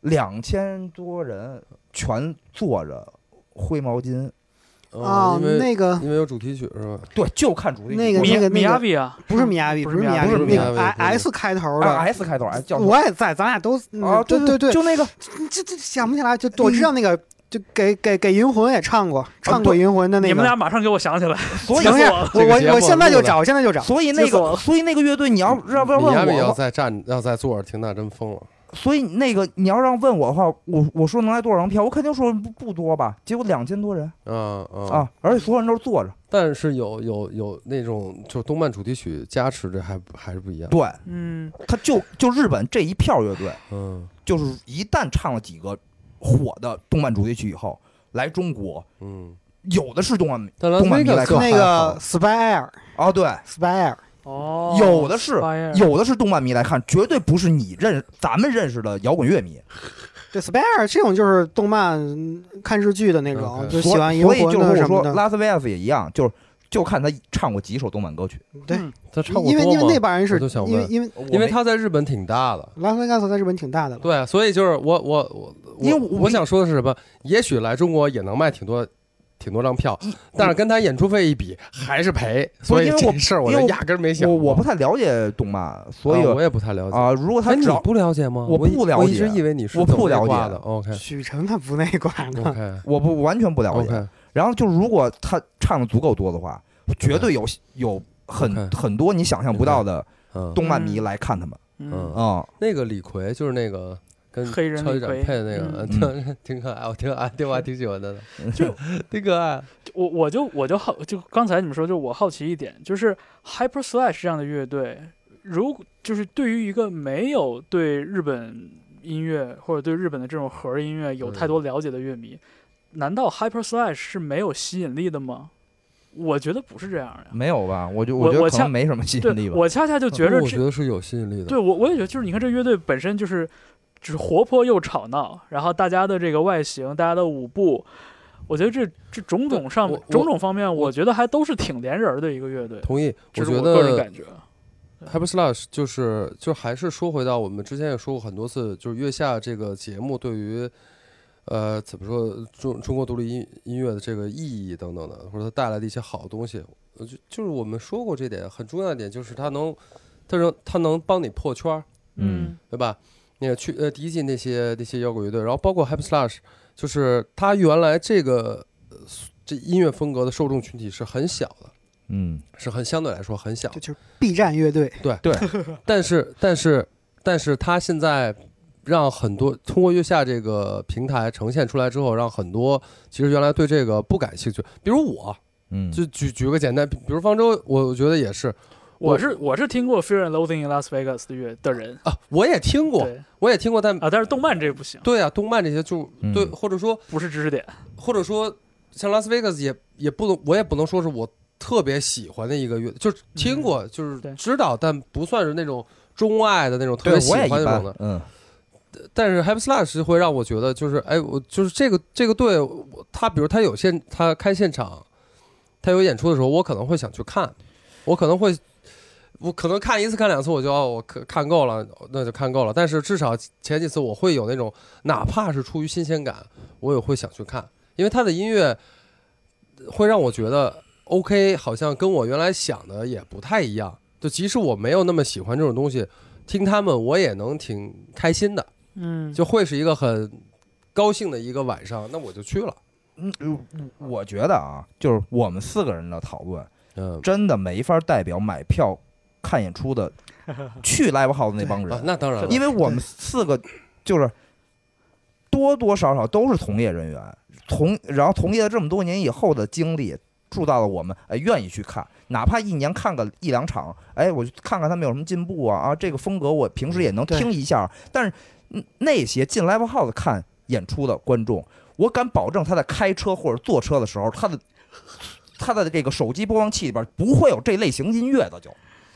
，2000多人全坐着挥毛巾。 那个因为有主题曲是吧？ 对，就看主题曲。 那个米亚比啊， 不是米亚比，不是米亚比，那个 S 开头的 ，S 开头，叫我也在，咱俩都对， 就那个， 这想不起来，就我知道那个。就给银魂也唱过银魂的那个， 你们俩马上给我想起来。 所以等一下，我现在就找，现在就找。 所以那个乐队，你要问我， 要再坐着听，那真疯了。 所以那个你要让问我的话，我说能来多少张票，我肯定说不多吧。结果2000多人，而且所有人都是坐着。 但是有那种就是动漫主题曲加持，这还是不一样。 对，他就日本这一票乐队，就是一旦唱了几个火的动漫主题曲以后，来中国，有的是动漫迷来看， 那个 Spy Air 对 Spy Air 有的是动漫迷来看，绝对不是咱们认识的摇滚乐迷。 对 Spy Air 这种就是动漫看日剧的那种，就喜欢银魂的什么的。所以就是说，拉斯维加斯也一样，就看他唱过几首动漫歌曲。 对， 他唱过因为那帮人是因为他在日本挺大的， 拉斯维加斯在日本挺大的。 对，所以就是我想说的是什么？也许来中国也能卖挺多张票，但是跟他演出费一比还是赔。所以这事儿我就压根没想。 我不太了解动漫，所以我也不太了解如果他你不了解吗？ 我不了解， 我一直以为你是我不了解的。OK， 许晨他不那挂的。 OK， 我完全不了解。 OK， 然后就如果他唱的足够多的话，绝对有很多你想象不到的动漫迷来看他们。 那个李逵就是那个。跟黑人超级展配的那个，挺可爱，我挺喜欢的，就挺可爱。 我就刚才你们说，就我好奇一点，就是 Hyper Slash 这样的乐队，就是对于一个没有对日本音乐或者对日本的这种核音乐有太多了解的乐迷，难道 Hyper Slash 是没有吸引力的吗？我觉得不是这样呀。 没有吧？我觉得可能没什么吸引力吧。 我恰恰就觉得， 我觉得是有吸引力的。 对，我也觉得，就是你看这乐队本身就是活泼又吵闹，然后大家的这个外形，大家的舞步，我觉得这种种方面，我觉得还都是挺连人的一个乐队。 同意， 这是我个人感觉。 Hyper Slash 就还是说回到我们之前也说过很多次，就是月下这个节目对于怎么说中国独立音乐的这个意义等等的，或者它带来的一些好东西，就是我们说过这点很重要的点，就是它能帮你破圈，对吧？那个第一季那些摇滚乐队，然后包括 Hyper Slash， 就是他原来这音乐风格的受众群体是很小的，是相对来说很小， 就是 B 站乐队， 对， 但是他现在让很多通过月下这个平台呈现出来之后，让很多其实原来对这个不感兴趣，比如我，就举个简单，比如方舟，我觉得也是。 我是听过 Fear and Loathing in Las Vegas 的人啊，我也听过，但是动漫这不行。 对啊，动漫这些就对，或者说不是知识点， 或者说像 Las Vegas 也不能，我也不能说是我特别喜欢的一个乐，就是听过，就是知道，但不算是那种钟爱的那种特别喜欢那种的。但是 Hyper Slash 会让我觉得，就是我就是这个队，他比如他开现场，他有演出的时候，我可能会想去看，我可能看一次看两次我就我看够了，那就看够了。但是至少前几次我会有那种，哪怕是出于新鲜感，我也会想去看，因为他的音乐会让我觉得 OK， 好像跟我原来想的也不太一样。就即使我没有那么喜欢这种东西，听他们我也能挺开心的，就会是一个很高兴的一个晚上，那我就去了。 我觉得啊，就是我们4个人的讨论，真的没法代表买票看演出的去 live house 那帮人， 那当然了， 因为我们4个就是多多少少都是从业人员，然后从业了这么多年以后的经历，铸造了我们愿意去看，哪怕1年看个1、2场，我就看看他们有什么进步啊，这个风格我平时也能听一下。但是那些进 live house 看演出的观众，我敢保证他在开车或者坐车的时候，他的这个手机播放器里边不会有这类型音乐的，就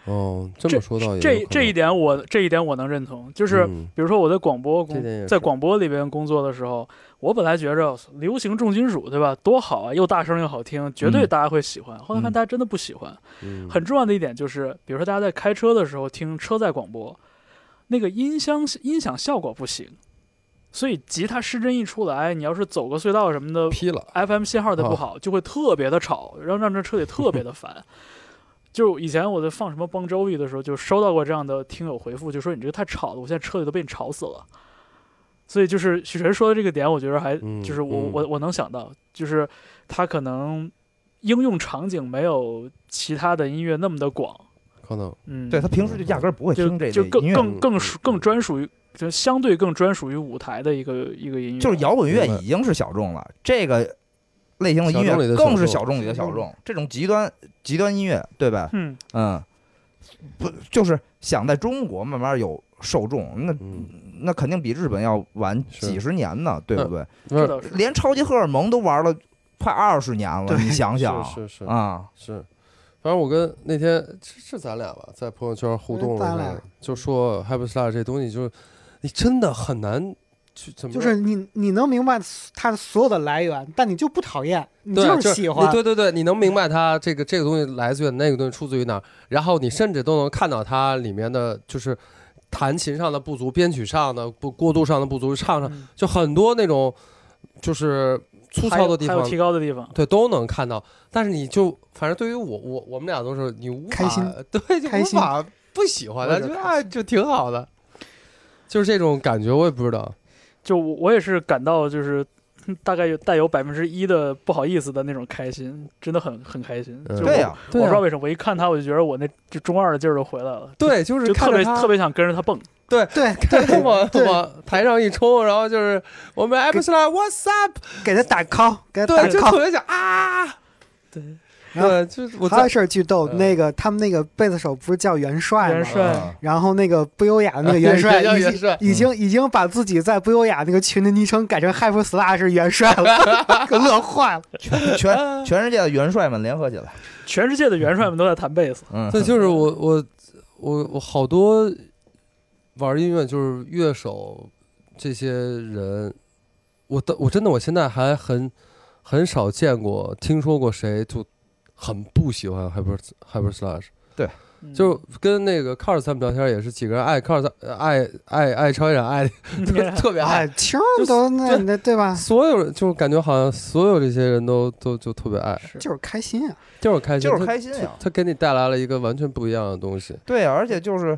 哦，这么说倒也这一点我能认同，就是比如说我在广播里边工作的时候，我本来觉着流行重金属对吧，多好啊，又大声又好听，绝对大家会喜欢。后来看大家真的不喜欢。很重要的一点就是，比如说大家在开车的时候听车载广播，那个音响效果不行。所以吉他失真一出来，你要是走个隧道什么的， 劈了 FM 信号的不好，就会特别的吵，让这车里特别的烦。就以前我在放什么Bon Jovi的时候，就收到过这样的听友回复，就说你这个太吵了，我现在车里都被你吵死了。所以就是许晨说的这个点，我觉得还就是我能想到，就是他可能应用场景没有其他的音乐那么的广， 可能对他平时就压根儿不会听这就音乐， 更专属于。就相对更专属于舞台的一个音乐， 就是摇滚乐已经是小众了，这个类型的音乐更是小众里的小众。这种极端音乐，对吧？不就是想在中国慢慢有受众，那肯定比日本要晚几十年呢，对不对？连超级荷尔蒙都玩了快20年了，你想想， 是啊， 是。反正我跟那天是咱俩吧，在朋友圈互动了一下，就说 Hyperstar 这东西就是。你真的很难去怎么， 就是你能明白它的所有的来源，但你就不讨厌，你就是喜欢。 对，你能明白它这个东西来自于那个东西出自于哪儿，然后你甚至都能看到它里面的就是弹琴上的不足、编曲上的过渡上的不足、唱上就很多那种就是粗糙的地方、 还有提高的地方， 对，都能看到。但是你就反正对于我们俩都是你无法开心， 对，就无法不喜欢的，就挺好的。就是这种感觉，我也不知道。 就我也是感到，就是大概带有1%的不好意思的那种开心，真的很开心。 对呀， 我不知道为什么，我一看他，我就觉得我那就中二的劲儿都回来了。 对，就是特别想跟着他蹦。 对，看他往台上一冲，然后就是我们 Hyperstar，What's up？ 给他打 call， 给他打 call， 就特别想啊。对。 然后就是还有事儿巨逗，那个他们那个贝斯手不是叫元帅吗？然后那个不优雅的那个元帅已经把自己在不优雅那个群的昵称改成 Hyperstar 元帅了，可乐坏了。 全世界的元帅们联合起来， 全世界的元帅们都在弹贝斯。 对，就是我好多玩音乐就是乐手这些人，我真的我现在还很少见过听说过谁就很不喜欢 Hyperstar， 对， 就跟那个 Cars 他们聊天也是几个人爱 Cars 爱超级展爱特别爱， 球都那对吧？ 所有人就感觉好像所有这些人都特别爱， 就是开心啊， 就是开心啊， 他给你带来了一个完全不一样的东西。 对啊，而且是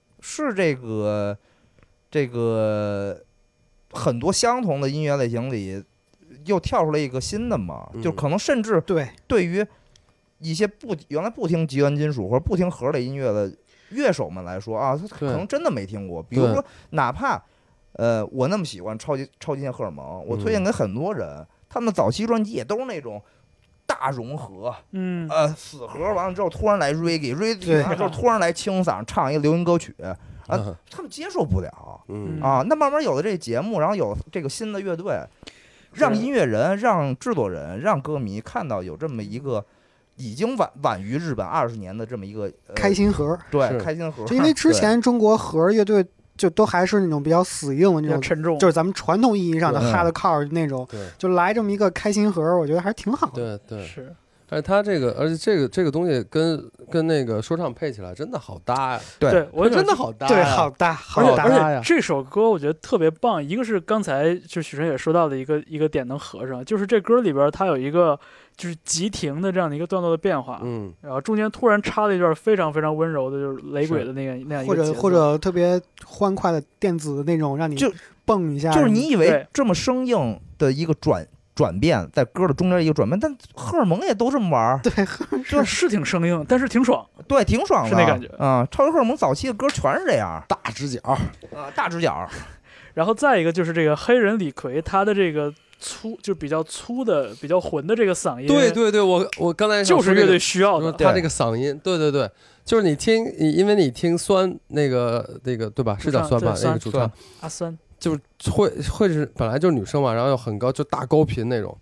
这个很多相同的音乐类型里又跳出来一个新的嘛，就可能甚至对于一些原来不听极端金属或者不听核类音乐的乐手们来说啊，他可能真的没听过。比如说，哪怕我那么喜欢超级线荷尔蒙，我推荐给很多人，他们的早期专辑也都是那种大融合，死核完了之后突然来 reggae 完了之后突然来清嗓唱一个流行歌曲啊，他们接受不了啊。那慢慢有了这节目，然后有这个新的乐队，让音乐人、让制作人、让歌迷看到有这么一个。已经晚于日本20年的这么一个开心盒， 对，开心盒。 就因为之前中国核乐队就都还是那种比较死硬的那种沉重， 就是咱们传统意义上的 hardcore 那种，就来这么一个开心盒，我觉得还是挺好的。对， 是。 而且他这个东西跟那个说唱配起来真的好搭呀！ 对，我真的好搭， 对，好搭， 而且这首歌我觉得特别棒。一个是刚才就许晨也说到的一个点能合上，就是这歌里边它有一个就是急停的这样的一个段落的变化，然后中间突然插了一段非常非常温柔的，就是雷鬼的那样一个或者特别欢快的电子的那种，让你就蹦一下。 就是你以为这么生硬的一个转变，在歌的中间一个转变，但荷尔蒙也都这么玩， 对， 是挺生硬，但是挺爽， 对，挺爽的， 是那感觉啊。超级荷尔蒙早期的歌全是这样， 大直角大直角。 然后再一个就是这个黑人李逵，他的这个就比较粗的、比较浑的这个嗓音， 对，我刚才就是乐队需要的， 他这个嗓音，对，就是因为你听酸那个对吧？是叫酸吧？那个主唱阿酸。 就是会是本来就是女生嘛，然后又很高，就大高频那种，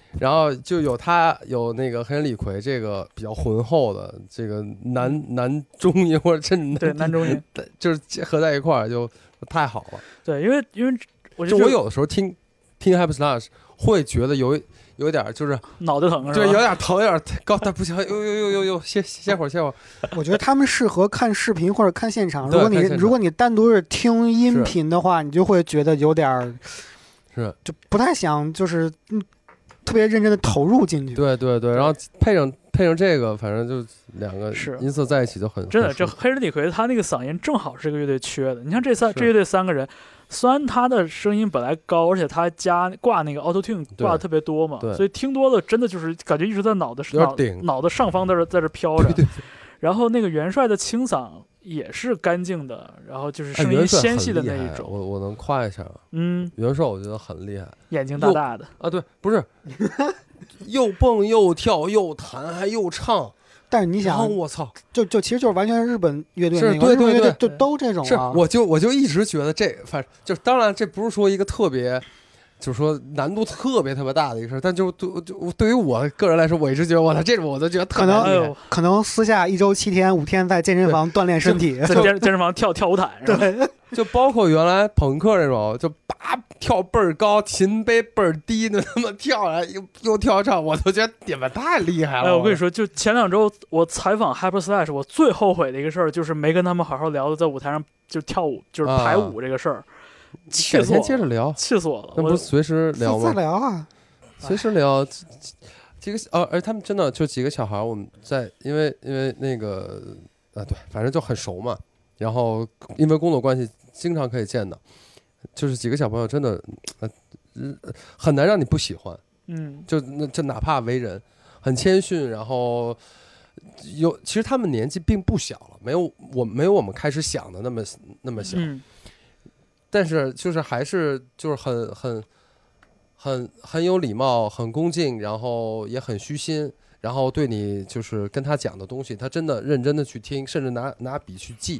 然后就有他有那个黑人李逵这个比较浑厚的这个男中音或者甚至对男中音， 就是结合在一块儿就太好了。 对，因为我觉就得我有的时候听 Hyperslash 会觉得有点就是脑袋疼是吧？ 对，有点疼，有点高，但不行，呦，歇会儿。 我觉得他们适合看视频或者看现场。 对如果你单独是听音频的话，你就会觉得有点是就不太想就是特别认真的投入进去。 对，然后配上这个，反正就两个音色在一起就很真的。这黑人李逵他那个嗓音正好是个乐队缺的。你看这乐队3个人。虽然他的声音本来高，而且他挂那个 Auto Tune 挂的特别多嘛，所以听多了真的就是感觉一直在脑袋上方在这飘着。 对， 然后那个元帅的清嗓也是干净的，然后就是声音纤细的那一种。 我能夸一下，元帅我觉得很厉害， 眼睛大大的啊，对，不是又蹦又跳又弹还又唱。 但是你想， 我操， 就其实就是完全是日本乐队那个，对， 日本乐队就都这种啊。 是，我就一直觉得反正就当然这不是说一个特别，就是说难度特别大的一个事儿，但就对于我个人来说，我一直觉得我操，这种我都觉得特别可能私下1周7天5天在健身房锻炼身体， 在健身房跳舞毯， 对， 就包括原来朋克那种，就跳倍儿高，琴杯倍儿低的那么跳来又跳唱，我都觉得你们太厉害了。 我跟你说，就前2周我采访 Hyperslash， 我最后悔的一个事儿就是没跟他们好好聊的在舞台上就跳舞，就是排舞这个事儿，气死我了。 接着聊， 气死我了。 那不是随时聊吗？ 再聊啊， 随时聊。几个而他们真的就几个小孩，我们在因为那个对，反正就很熟嘛。然后因为工作关系，经常可以见到。就是几个小朋友真的，很难让你不喜欢。就哪怕为人很谦逊，然后其实他们年纪并不小了，没有我们开始想的那么小。但是就是还是就是很有礼貌，很恭敬，然后也很虚心，然后对你就是跟他讲的东西，他真的认真的去听，甚至拿笔去记。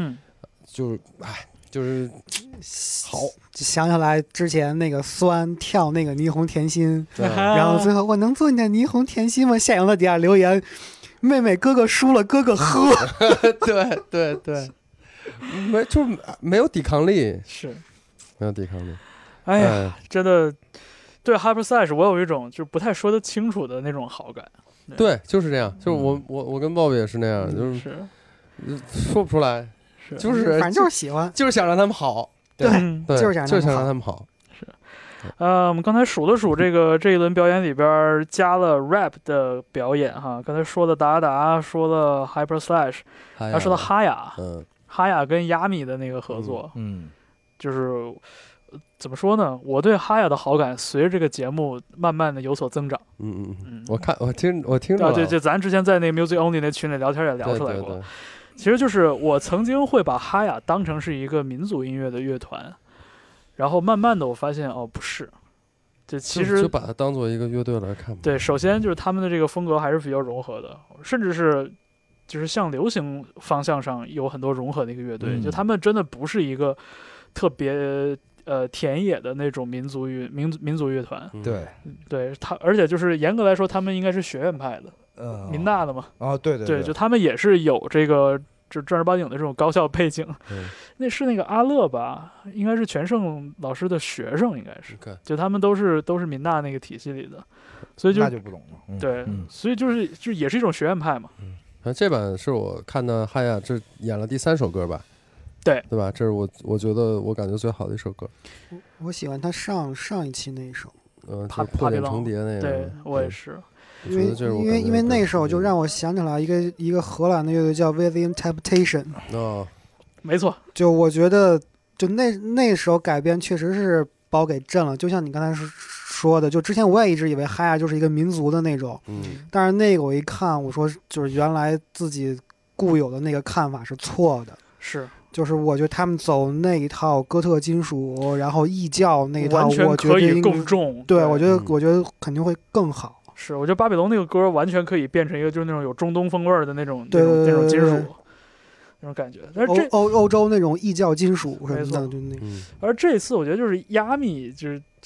就是好， 想起来之前那个酸跳那个霓虹甜心，然后最后我能做你的霓虹甜心吗？夏阳的底下留言，妹妹哥哥输了，哥哥喝。 对，没有抵抗力， 是没有抵抗力。 哎呀，真的，对 Hyperslash 我有一种就是不太说得清楚的那种好感。 对，就是这样，就是我跟 Bob 也是那样，就是说不出来。就是反正就是喜欢， 就是想让他们好， 对， 就是想让他们好。 是，我们刚才数了数这一轮表演里边加了 rap 的表演哈，刚才说的达达，说了 Hyperslash， 还说到哈雅，哈雅跟亚米的那个合作，就是怎么说呢？我对哈雅的好感随着这个节目慢慢的有所增长。 我听着， 对，咱之前在那个 Music Only 那群里聊天也聊出来过。其实就是我曾经会把哈雅当成是一个民族音乐的乐团，然后慢慢的我发现不是，就其实就把它当做一个乐队来看吧。 对，首先就是他们的这个风格还是比较融合的，甚至是就是向流行方向上有很多融合的一个乐队，就他们真的不是一个特别田野的那种民族乐团。对，而且就是严格来说，他们应该是学院派的。民大的嘛，对，就他们也是有这个就正儿八经的这种高校背景。那是那个阿乐吧，应该是全胜老师的学生，应该是，就他们都是民大那个体系里的，所以那就不懂了。 对，所以就也是一种学院派嘛。 这版是我看的哈雅这演了第3首歌吧？ 对吧？这是我觉得我感觉最好的一首歌。 我喜欢他上一期那一首， 就是破茧成蝶那个。 对，我也是。 因为那首就让我想起来一个荷兰的乐队叫 Within Temptation。 没错。 就我觉得就那首改编确实是把我给震了，就像你刚才说的，就之前我也一直以为哈雅就是一个民族的那种，但是那个我一看，我说就是原来自己固有的那个看法是错的。 是。 就是我觉得他们走那一套哥特金属，然后异教那一套， 完全可以更重。 对，我觉得肯定会更好。 是，我觉得巴比龙那个歌完全可以变成一个就是那种有中东风味的那种金属那种感觉。但是欧洲那种异教金属什么的，就那。 而这次我觉得就是亚米就是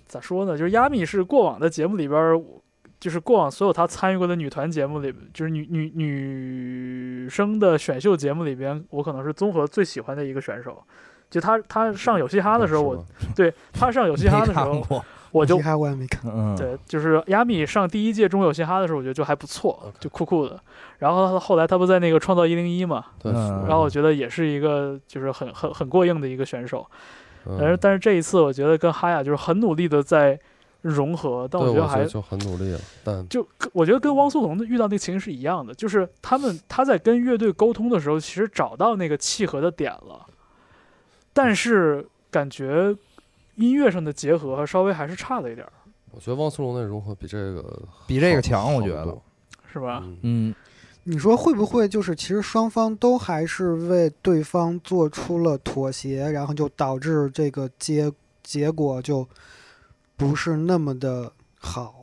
咋说呢？就是亚米是过往的节目里边，就是过往所有他参与过的女团节目里，就是女生的选秀节目里边，我可能是综合最喜欢的一个选手。就他上有嘻哈的时候，对他上有嘻哈的时候，我就嘻哈我也没看。 对，就是亚米上第一届中有嘻哈的时候，我觉得就还不错，就酷酷的。然后后来他不在那个创造101嘛， 对， 然后我觉得也是一个就是很过硬的一个选手。但是这一次我觉得跟哈雅就是很努力的在融合，但我觉得就很努力了，但就我觉得跟汪苏泷遇到那个情形是一样的，就是他在跟乐队沟通的时候，其实找到那个契合的点了，但是感觉音乐上的结合稍微还是差了一点。 我觉得汪苏泷那融合比这个强，我觉得是吧？ 你说会不会就是其实双方都还是为对方做出了妥协，然后就导致这个结果就不是那么的好？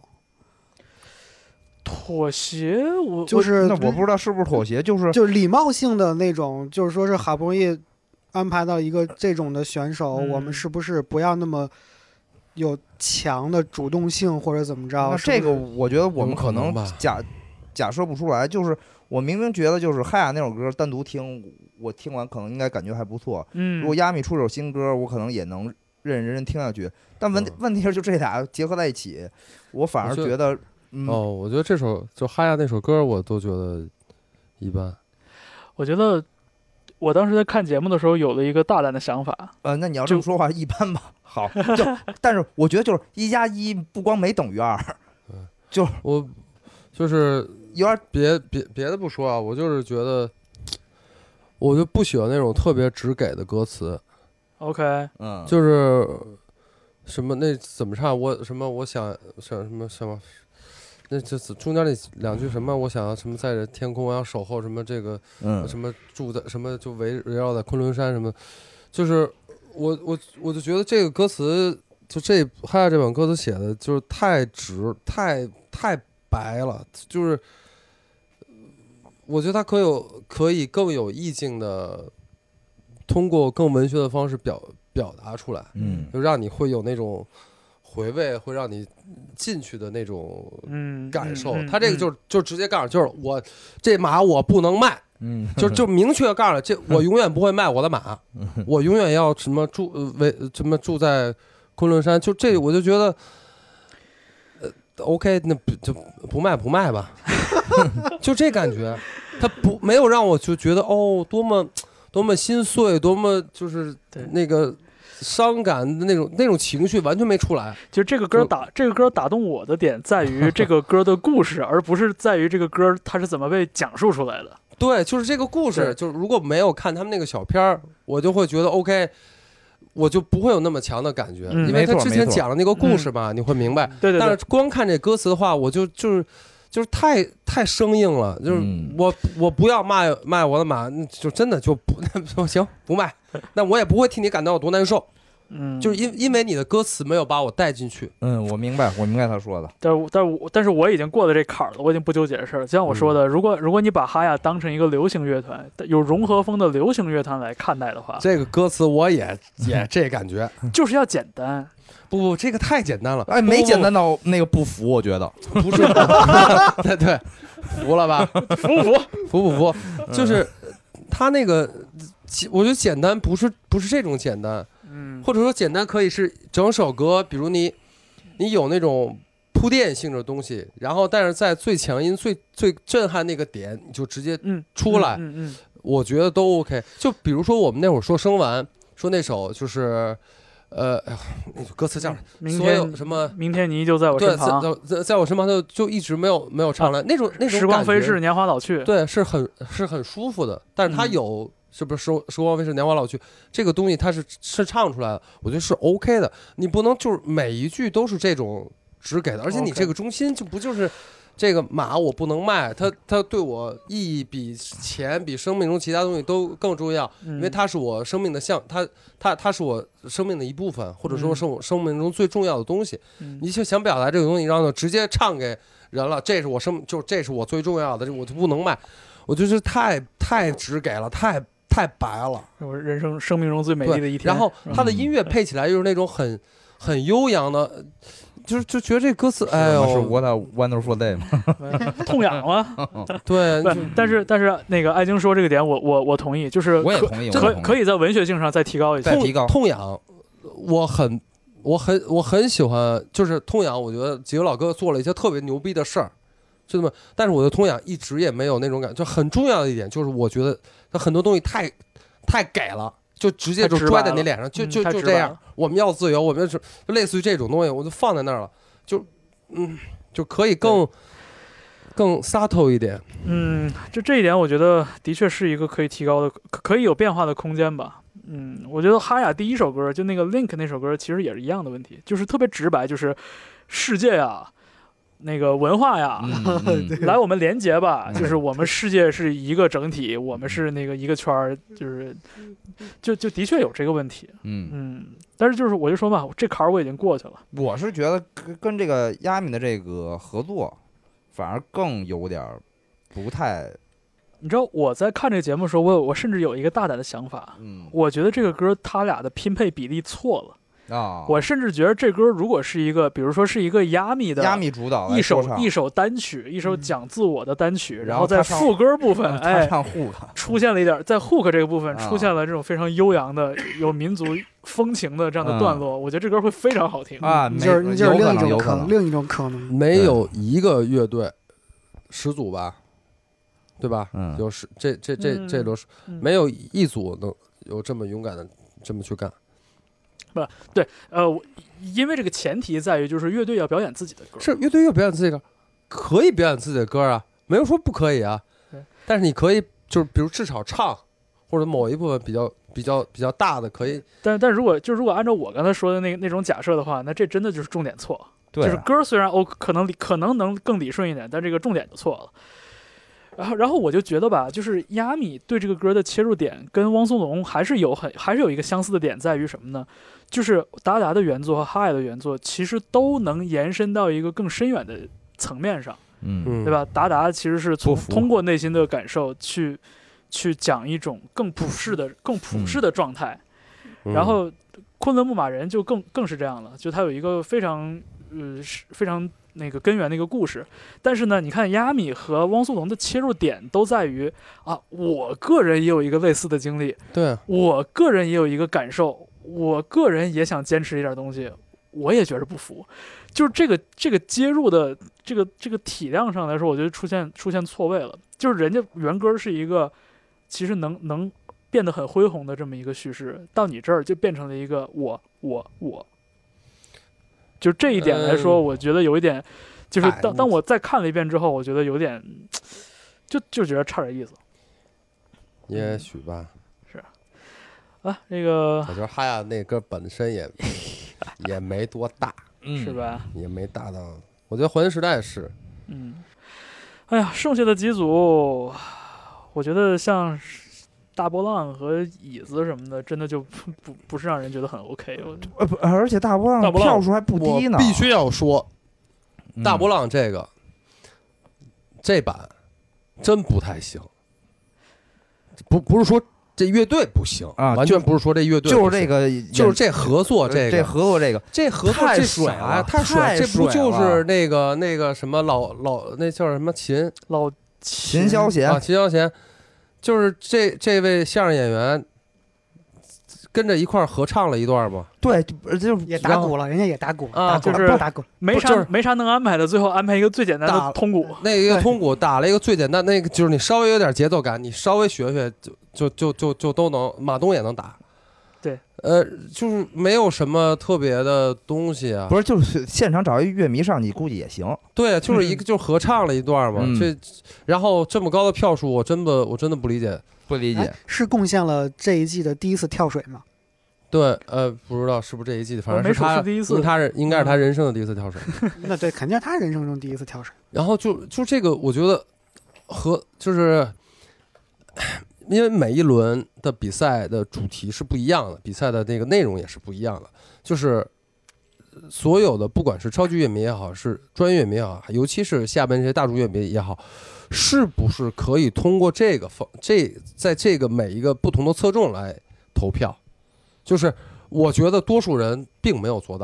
妥协， 就是那我不知道是不是妥协，就是礼貌性的那种，就是说是好不容易安排到一个这种的选手，我们是不是不要那么有强的主动性或者怎么着？ 那这个我觉得我们可能假设不出来，就是我明明觉得就是哈雅那首歌单独听，我听完可能应该感觉还不错。如果亚米出首新歌，我可能也能认真听下去。但问题是，就这俩结合在一起，我反而觉得， 我觉得这首就哈雅那首歌，我都觉得一般。 我觉得我当时在看节目的时候有了一个大胆的想法。 那你要这么说话，一般吧。好，但是我觉得就是1+1不光没等于2， 就是有点别的不说啊，我就是觉得，我就不喜欢那种特别只给的歌词。 OK， 就是什么那怎么唱我想什么，那这中间那两句什么我想要什么在这天空我要守候什么这个什么住在什么就围绕在昆仑山什么，就是我就觉得这个歌词就哈雅这版歌词写的就是太直太白了，就是我觉得它可以更有意境的通过更文学的方式表达出来，就让你会有那种回味，会让你进去的那种感受。他这个就直接告诉，就是我这马我不能卖，就明确告诉这我永远不会卖我的马，我永远要什么住在昆仑山，就这我就觉得。OK， 那不卖吧，就这感觉，他没有让我就觉得多么心碎，多么就是那个伤感的那种情绪完全没出来。 就这个歌打动我的点在于这个歌的故事，而不是在于这个歌它是怎么被讲述出来的。 对，就是这个故事，就是如果没有看他们那个小片儿，我就会觉得 OK。我就不会有那么强的感觉，因为他之前讲了那个故事嘛，你会明白。 对。 但是光看这歌词的话，我就是太生硬了，就是我不要卖我的马，就真的就不行不卖，那我也不会替你感到有多难受。就是因为你的歌词没有把我带进去。 我明白他说的。 但是我已经过了这坎儿了，我已经不纠结这事儿了。就像我说的，如果你把哈雅当成一个流行乐团，有融合风的流行乐团来看待的话， 这个歌词我也这感觉， 就是要简单。 不，这个太简单了。 没简单到那个不服，我觉得不是。对，服了吧？服，就是他那个，我觉得简单不是这种简单。或者说简单可以是整首歌，比如你有那种铺垫性的东西，然后但是在最强音最震撼那个点你就直接出来，我觉得都 OK。就比如说我们那会儿说生完说那首就是那歌词叫所有什么明天你依旧在我身旁， 对，在我身旁就一直没有唱来，那种时光飞逝年华老去， 对，是很舒服的，但是它有。是不是时光飞逝年华老去这个东西它是唱出来的，我觉得是 OK 的。你不能就是每一句都是这种只给的，而且你这个中心就不就是这个马我不能卖，它对我意义比钱比生命中其他东西都更重要，因为它是我生命的它是我生命的一部分，或者说是我生命中最重要的东西。你就想表达这个东西，然后直接唱给人了，这是我这是我最重要的，我就不能卖。我觉得太只给了，太白了， 生命中最美丽的一天。 然后他的音乐配起来又是那种很悠扬的，就觉得这歌词，哎呦， 是 What a Wonderful Day 吗？ 痛痒吗？ 对， 但是那个艾晶说这个点，我同意，就是我也同意， 可以在文学性上再提高一下， 痛痒，我很喜欢，就是痛痒，我觉得几个老哥做了一些特别牛逼的事儿。就这么，但是我的痛痒一直也没有那种感觉。就很重要的一点就是，我觉得他很多东西太给了，就直接就拽在你脸上，就这样。我们要自由，我们就类似于这种东西，我就放在那儿了，就可以更 subtle 一点。 这一点我觉得的确是一个可以提高的，可以有变化的空间吧。我觉得哈雅第一首歌就那个 Link 那首歌其实也是一样的问题，就是特别直白，就是世界呀。那个文化呀，来我们连结吧，就是我们世界是一个整体，我们是那个一个圈儿，就的确有这个问题，但是就是我就说嘛，这坎儿我已经过去了。 我是觉得跟这个亚米的这个合作，反而更有点不太。 你知道我在看这个节目的时候，我甚至有一个大胆的想法，我觉得这个歌他俩的拼配比例错了。我甚至觉得这歌如果是一个，比如说是一个亚米主导一首单曲，一首讲自我的单曲，然后在副歌部分， 唱 hook 出现了一点，在 hook 这个部分出现了这种非常悠扬的、有民族风情的这样的段落，我觉得这歌会非常好听啊！就是另一种可能， 没有一个乐队10组吧，对吧？有这都是没有一组能有这么勇敢的这么去干。 不对，因为这个前提在于，就是乐队要表演自己的歌。 是乐队要表演自己的歌，可以表演自己的歌啊，没有说不可以啊。但是你可以，就是比如至少唱，或者某一部分比较大的可以。 但如果按照我刚才说的那种假设的话，那这真的就是重点错。 对， 就是歌虽然可能能更理顺一点，但这个重点就错了。然后我就觉得吧，就是亚米对这个歌的切入点跟汪苏泷还是有一个相似的点，在于什么呢？就是达达的原作和哈雅的原作其实都能延伸到一个更深远的层面上，对吧？达达其实是通过内心的感受去讲一种更普世的状态，然后昆仑牧马人就更是这样了，就他有一个非常那个根源的一个故事。但是呢，你看亚米和汪苏泷的切入点都在于我个人也有一个类似的经历， 对， 我个人也有一个感受，我个人也想坚持一点东西，我也觉得不服。就是这个接入的这个体量上来说，我觉得出现错位了。就是人家原歌是一个其实能变得很恢宏的这么一个叙事，到你这儿就变成了一个我。就这一点来说，我觉得有一点，就是当我再看了一遍之后，我觉得有点，就觉得差点意思。 也许吧。 是。这个。 我觉得哈雅那歌本身也没多大， 是吧？ 也没大到。我觉得黄金时代是。 哎呀，剩下的几组，我觉得像大波浪和椅子什么的，真的就不是让人觉得很 OK。 而且大波浪票数还不低呢。 必须要说，大波浪这版真不太行。不是说这乐队不行啊，完全不是说这乐队， 就是这个， 就是这合作， 这合作太水了，太水，这不就是那个什么老那叫什么秦霄贤啊，秦霄贤。就是这位相声演员跟着一块儿合唱了一段吗？ 对，就也打鼓了，人家也打鼓啊，就是打鼓，没啥能安排的，最后安排一个最简单的通鼓， 那个通鼓打了一个最简单，那个就是你稍微有点节奏感，你稍微学就都能，马东也能打。 对， 就是没有什么特别的东西啊。 不是，就是现场找一乐迷上，你估计也行。 对，就是一个就合唱了一段嘛。然后这么高的票数，我真的不理解。 是贡献了这一季的第一次跳水吗？ 对，不知道是不是这一季的，反正是他第一次， 应该是他人生的第一次跳水。 那对，肯定是他人生中第一次跳水。 然后就这个，我觉得就是因为每一轮的比赛的主题是不一样的，比赛的那个内容也是不一样的，就是所有的不管是超级乐迷也好，是专业乐迷也好，尤其是下边这些大众乐迷也好，是不是可以通过在这个每一个不同的侧重来投票？就是我觉得多数人并没有做到，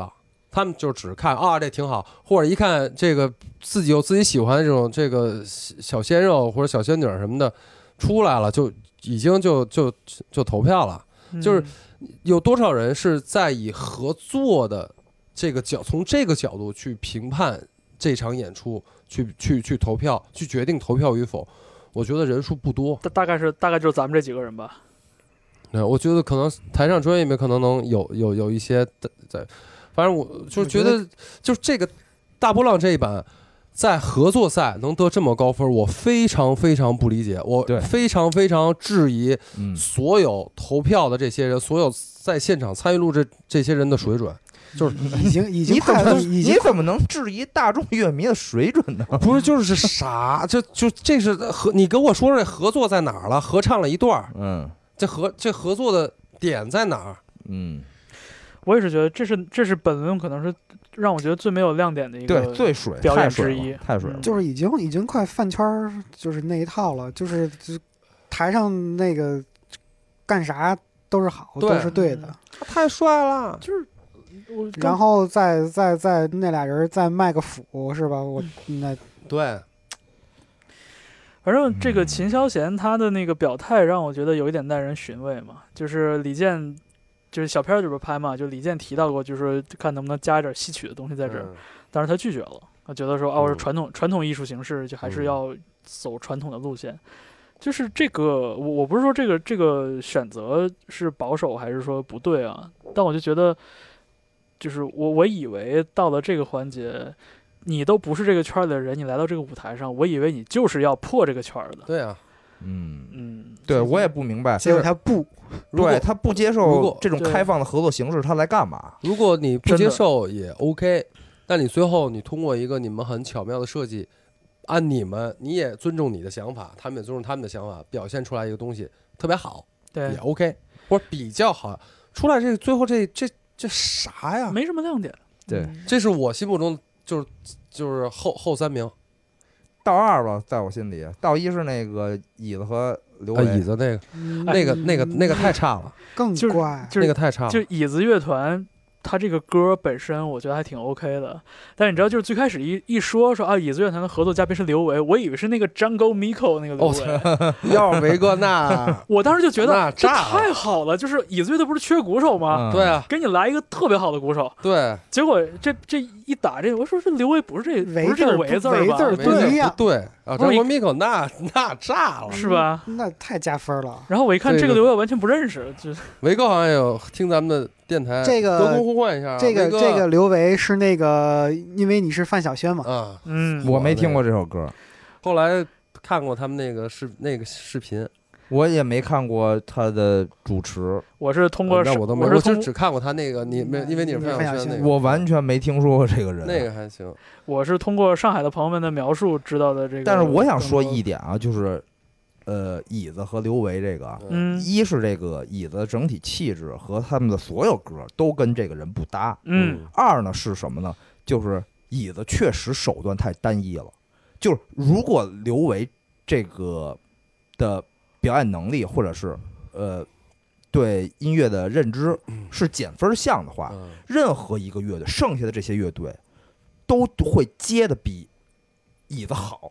他们就只看啊这挺好，或者一看这个自己有自己喜欢的这个小鲜肉或者小仙女什么的出来了，就已经就投票了。就是有多少人是在以合作的这个从这个角度去评判这场演出，去投票，去决定投票与否？我觉得人数不多， 大概就是咱们这几个人吧。 我觉得可能台上专业里面可能能有一些在，反正我就觉得就是这个大波浪这一版在合作赛能得这么高分，我非常非常不理解，我非常非常质疑所有投票的这些人，所有在现场参与录这些人的水准。就是已经你怎么能质疑大众乐迷的水准呢？ 不是，就是啥？这是你跟我说这合作在哪儿了？合唱了一段，这合作的点在哪儿？ 我也是觉得这是本轮可能是让我觉得最没有亮点的一个最水表演之一， 太水了， 就是已经快饭圈就是那一套了，就是台上那个干啥都是好，都是对的， 他太帅了， 就是。 然后再那俩人再卖个腐是吧？我那对， 反正这个秦霄贤他的那个表态让我觉得有一点耐人寻味嘛。就是李健，就是小片里边拍嘛，就李健提到过，就是看能不能加一点戏曲的东西在这儿，但是他拒绝了，他觉得说我是传统艺术形式，就还是要走传统的路线。就是这个，我不是说这个选择是保守还是说不对啊，但我就觉得。就是我以为到了这个环节，你都不是这个圈的人，你来到这个舞台上，我以为你就是要破这个圈的。 对啊， 对我也不明白， 结果他不， 对他不接受这种开放的合作形式，他来干嘛？ 如果你不接受也 OK， 但你最后你通过一个你们很巧妙的设计，按你也尊重你的想法，他们也尊重他们的想法，表现出来一个东西特别好， 对， 也 OK， 或者比较好，出来最后这啥呀？ 没什么亮点。 对， 这是我心目中就是后三名， 倒二吧，在我心里，倒一是那个椅子和刘伟， 椅子那个太差了， 更怪， 那个太差了。 就椅子乐团，他这个歌本身我觉得还挺 OK 的，但是你知道，就是最开始一说啊，椅子乐团的合作嘉宾是刘维，我以为是那个 Jungle Miko 那个刘维， 要是维哥那， 我当时就觉得这太好了，就是椅子乐队不是缺鼓手吗？ 对啊， 给你来一个特别好的鼓手， 对， 结果这一打这，我说这刘维不是这个维字吧？ 不一样， 对啊 ，Jungle Miko 那炸了， 是吧？ 那太加分了。 然后我一看这个刘维完全不认识，就维哥好像有听咱们的。电台这个隔空互换一下， 这个刘维是那个，因为你是范晓萱嘛， 我没听过这首歌， 后来看过他们那个视频， 我也没看过他的主持， 我是通过我都没，我就只看过他那个，因为你是范晓萱那个， 我完全没听说过这个人， 那个还行， 我是通过上海的朋友们的描述知道的这个， 但是我想说一点啊，就是。椅子和刘维这个，一是这个椅子的整体气质和他们的所有歌都跟这个人不搭，二呢是什么呢？就是椅子确实手段太单一了，就是如果刘维这个的表演能力或者是对音乐的认知是减分项的话，任何一个乐队，剩下的这些乐队都会接的比椅子好。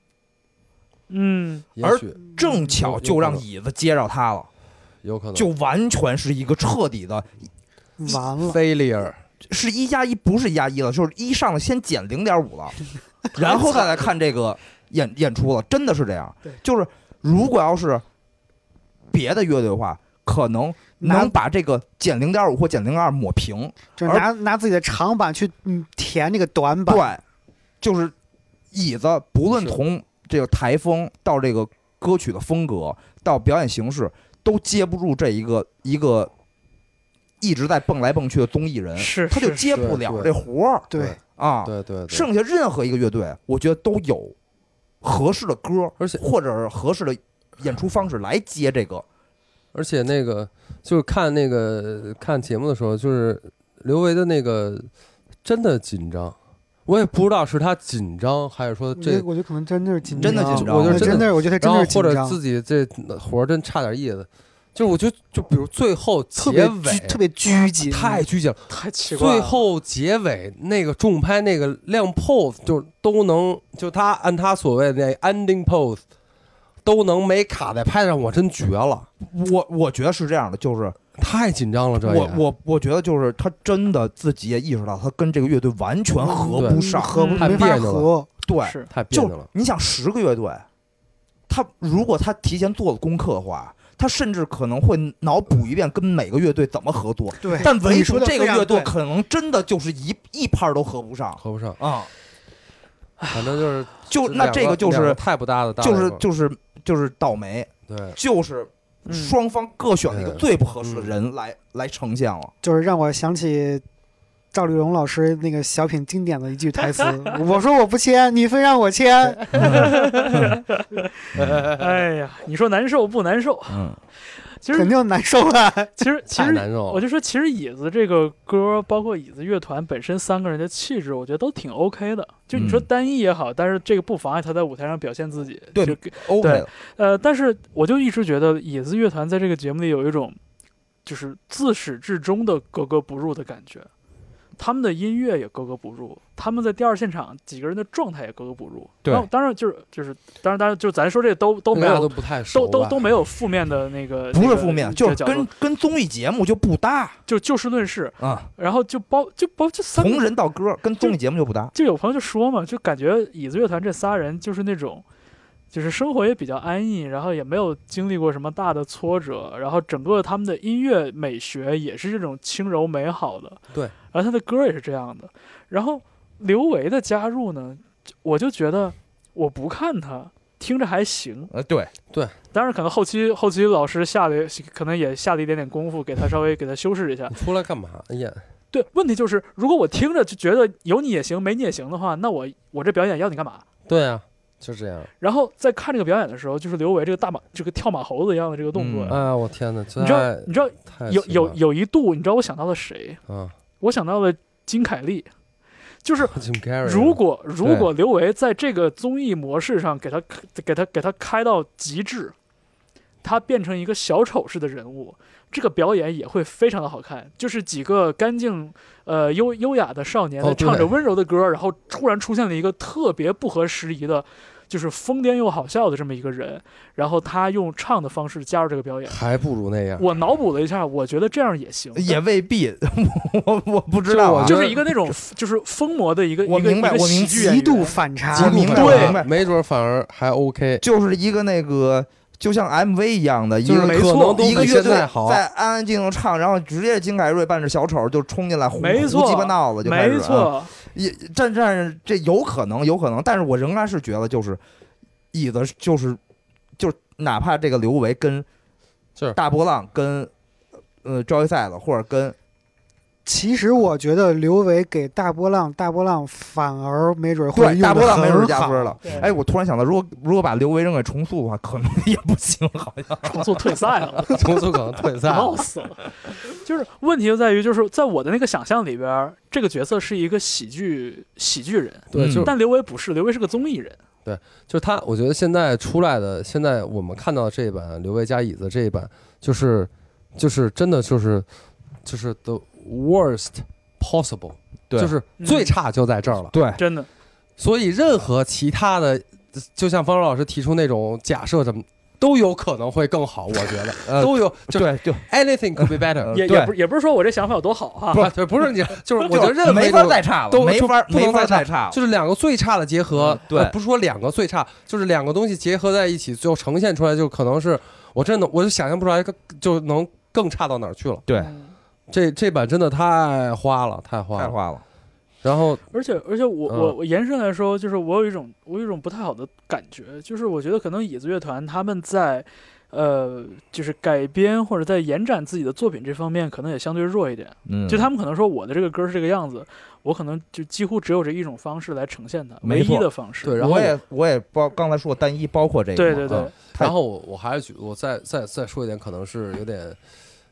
而正巧就让椅子接着他了， 有可能就完全是一个彻底的完了 failure， 是1+1不是1+1了，就是一上来先减0.5了，然后再来看这个演出了，真的是这样。就是如果要是别的乐队的话，可能能把这个减0.5或减0.2抹平， 就是拿自己的长板去填那个短板。 对，就是椅子不论从这个台风到这个歌曲的风格到表演形式，都接不住这一个一直在蹦来蹦去的综艺人，他就接不了这活儿。 对啊， 对， 剩下任何一个乐队，我觉得都有合适的歌， 而且或者是合适的演出方式来接这个。 而且那个就是看节目的时候，就是刘维的那个真的紧张。我也不知道是他紧张还是说我觉得可能真的是紧张， 真的紧张。 我觉得他真的是紧张， 或者自己这活真差点意思。 就是我就比如最后结尾特别拘谨， 太拘谨了， 太奇怪了。 最后结尾那个重拍那个亮 pose 就都能，就他按他所谓的那 ending pose 都能没卡在拍上，我真绝了。 我觉得是这样的，就是太紧张了，这我觉得就是他真的自己也意识到，他跟这个乐队完全合不上， 太没法合， 对， 太别扭了。 你想10个乐队，他如果他提前做了功课的话，他甚至可能会脑补一遍跟每个乐队怎么合作。 对， 但唯独这个乐队可能真的就是一拍都合不上啊。 反正那这个就是太不搭的， 就是倒霉， 对， 就是双方各选了一个最不合适的人来呈现了， 就是让我想起赵丽蓉老师那个小品经典的一句台词：“我说我不签，你非让我签。” 哎呀，你说难受不难受？其实肯定难受啊！ 其实太难受了。 我就说，其实椅子这个歌，包括椅子乐团本身3个人的气质，我觉得都挺 OK 的。就你说单一也好，但是这个不妨碍他在舞台上表现自己。 对，OK。 但是我就一直觉得椅子乐团在这个节目里有一种，就是自始至终的格格不入的感觉。他们的音乐也格格不入，他们在第2现场几个人的状态也格格不入。 对， 当然当然就是咱说这都没有， 都不太熟， 都没有负面的那个， 不是负面，就是跟综艺节目就不搭， 就事论事啊。 然后就从人到歌跟综艺节目就不搭。 就有朋友就说嘛，就感觉椅子乐团这3人就是那种。就是生活也比较安逸，然后也没有经历过什么大的挫折，然后整个他们的音乐美学也是这种轻柔美好的， 对， 然后他的歌也是这样的。然后刘维的加入呢，我就觉得我不看他，听着还行， 对， 当然可能后期老师可能也下了一点点功夫，稍微给他修饰一下。 你出来干嘛呀？ 对，问题就是如果我听着就觉得有你也行，没你也行的话，那我这表演要你干嘛？ 对啊。就这样，然后在看这个表演的时候，就是刘维这个这个跳马猴子一样的这个动作， 哎，我天哪！ 你知道有一度，你知道我想到了谁？我想到了金凯利，就是如果刘维在这个综艺模式上给他开到极致，他变成一个小丑式的人物，这个表演也会非常的好看。就是几个干净优雅的少年在唱着温柔的歌，然后突然出现了一个特别不合时宜的。就是疯癫又好笑的这么一个人，然后他用唱的方式加入这个表演， 还不如那样。 我脑补了一下，我觉得这样也行， 也未必，我不知道， 就是一个那种就是疯魔的一个， 我明白，我明极度反差， 对， 没准反而还 OK， 就是一个那个。就像 MV 一样的， 就是可能一个乐队在安安静静唱，然后直接金凯瑞扮着小丑就冲进来胡鸡巴闹了，就开始。 没错， 但这有可能，但是我仍然是觉得，就是椅子就是哪怕这个刘维跟大波浪跟赵一赛的，或者跟。 其实我觉得刘维给大波浪反而没准会用大波浪没准加分了。 哎，我突然想到，如果把刘维扔给重塑的话，可能也不行，好像重塑退赛了， 重塑可能退赛了， 闹死了。就是问题就在于，就是在我的那个想象里边，这个角色是一个喜剧人， 对， 但刘维不是，刘维是个综艺人。 对，就是他，我觉得现在出来的，现在我们看到这一版刘维加椅子这一版，就是真的就是 the worst possible， 就是最差就在这儿了。 对， 真的。 所以任何其他的，就像方舟老师提出那种假设什么，都有可能会更好。我觉得都有，就 anything could be better。 也不是说我这想法有多好哈， 不是你，就是我觉得任何没法再差了， 都没法再差， 就是两个最差的结合。 对， 不是说两个最差，就是两个东西结合在一起，最后呈现出来，就可能是我就想象不出来，就能更差到哪儿去了。 对。 这版真的太花了。然后， 而且我延伸来说，就是我有一种不太好的感觉，就是我觉得可能椅子乐团他们在就是改编或者在延展自己的作品这方面，可能也相对弱一点。就他们可能说我的这个歌是这个样子，我可能就几乎只有这一种方式来呈现它，唯一的方式。 对，然后我也刚才说单一包括这个。 对。 然后我还是我再说一点，可能是有点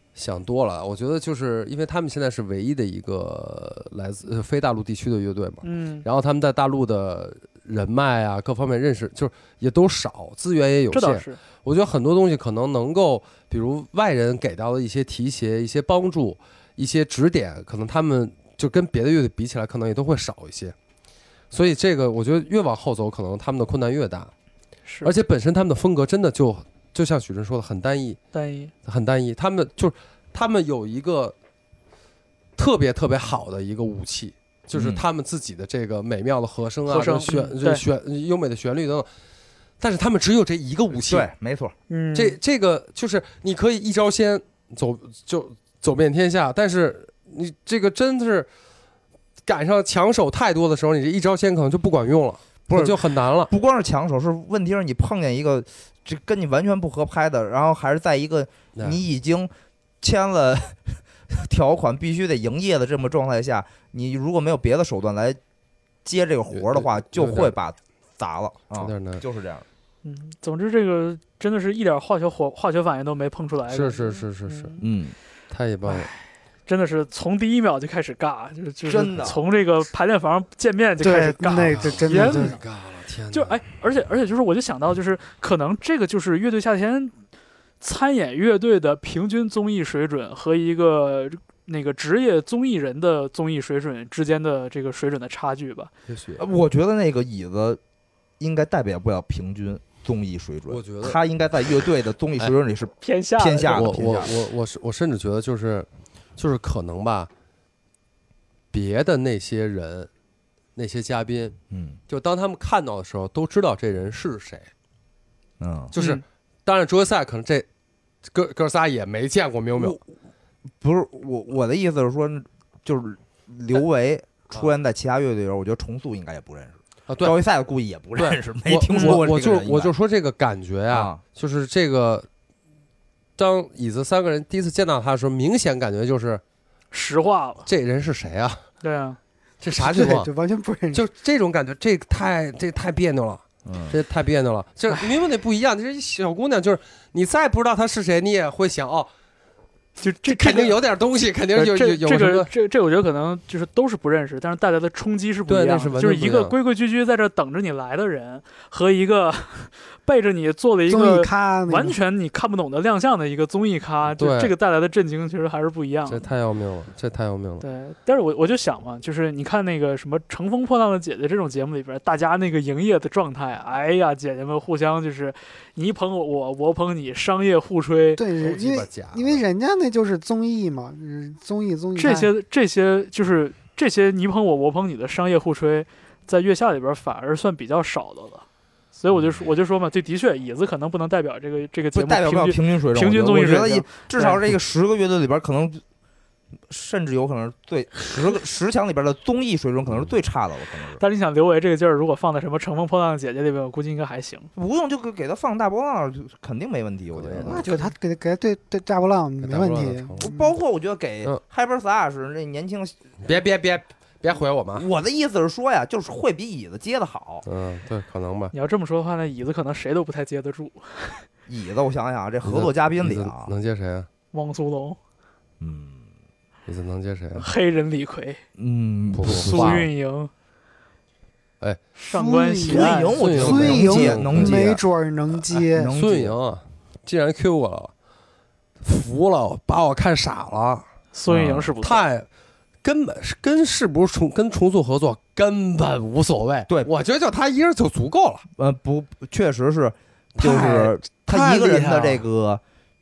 想多了。我觉得就是因为他们现在是唯一的一个来自非大陆地区的乐队嘛，然后他们在大陆的人脉啊各方面认识就是也都少，资源也有限。 这倒是， 我觉得很多东西可能能够，比如外人给到的一些提携、一些帮助、一些指点，可能他们就跟别的乐队比起来，可能也都会少一些。所以这个我觉得越往后走，可能他们的困难越大。 是， 而且本身他们的风格真的就像许晨说的很单一，很单一。他们有一个特别特别好的一个武器，就是他们自己的这个美妙的和声啊、优美的旋律等等。但是他们只有这一个武器， 对，没错。 这个就是你可以一招鲜走遍天下，但是你这个真是赶上强手太多的时候，你这一招鲜可能就不管用了，不是就很难了。 不光是强手，是问题是你碰见一个这跟你完全不合拍的，然后还是在一个你已经签了条款必须得营业的这么状态下，你如果没有别的手段来接这个活的话，就会把砸了啊，就是这样。 总之这个真的是一点化学反应都没碰出来。 是，太棒了。 真的是从第一秒就开始尬，就是真的从这个排练房见面就开始尬， 那这真的尬了，天哪！ 就而且就是我就想到就是可能这个就是乐队夏天参演乐队的平均综艺水准和一个那个职业综艺人的综艺水准之间的这个水准的差距吧。 我觉得那个椅子应该代表不了平均综艺水准， 我觉得他应该在乐队的综艺水准里是偏下的。 我甚至觉得就是可能吧，别的那些人那些嘉宾，就当他们看到的时候都知道这人是谁，就是当然周赛可能这哥仨也没见过繆， 不是我的意思是说，就是刘维出现在其他乐队里，我觉得重塑应该也不认识。赵一赛估计也不认识，没听说过这个人。 我就说这个感觉啊，就是这个，当椅子三个人第一次见到他的时候，明显感觉就是实话了。 这人是谁啊？ 对啊， 这啥情况？ 就完全不认识。 就这种感觉，这太别扭了，这太别扭了。这明明得不一样，这小姑娘就是你再不知道她是谁，你也会想哦。就这肯定有点东西，肯定有什么。 这我觉得可能就是都是不认识，但是带来的冲击是不一样的。就是一个规规矩矩在这等着你来的人，和一个背着你做了一个完全你看不懂的亮相的一个综艺咖，就这个带来的震惊其实还是不一样的。 这太要命了，这太要命了。 对，但是我就想嘛，就是你看那个什么《乘风破浪的姐姐》这种节目里边，大家那个营业的状态，哎呀，姐姐们互相就是你捧我，我捧你，商业互吹。 对，因为人家那就是综艺嘛，综艺这些就是这些你捧我，我捧你的商业互吹，在月下里边反而算比较少的了。所以我就说嘛，这的确椅子可能不能代表这个节目代表不了平均水准， 平均综艺水平。 至少这个10个乐队里边，可能甚至有可能最10强里边的综艺水准可能是最差的了，可能是。 但是你想刘维这个劲儿，如果放在什么《乘风破浪的姐姐》里边，我估计应该还行。 不用就给他放大波浪，肯定没问题，我觉得。 那就他给他对大波浪没问题。 包括我觉得给 Hyperslash 那年轻， 别回我们。 我的意思是说呀，就是会比椅子接的好。 对，可能吧。 你要这么说的话，那椅子可能谁都不太接得住。 椅子，我想想啊，这合作嘉宾里啊， 能接谁啊？ 汪苏泷。 椅子能接谁啊？ 黑人李逵。苏运莹。 哎， 上官喜爱。 我觉得苏运莹能接， 没准能接。 苏运莹既然 Q 我了，服了，把我看傻了。 苏运莹是不错。 根本是是不是跟重塑合作根本无所谓，对，我觉得就他一人就足够了。 不，确实是，就是他一个人的这个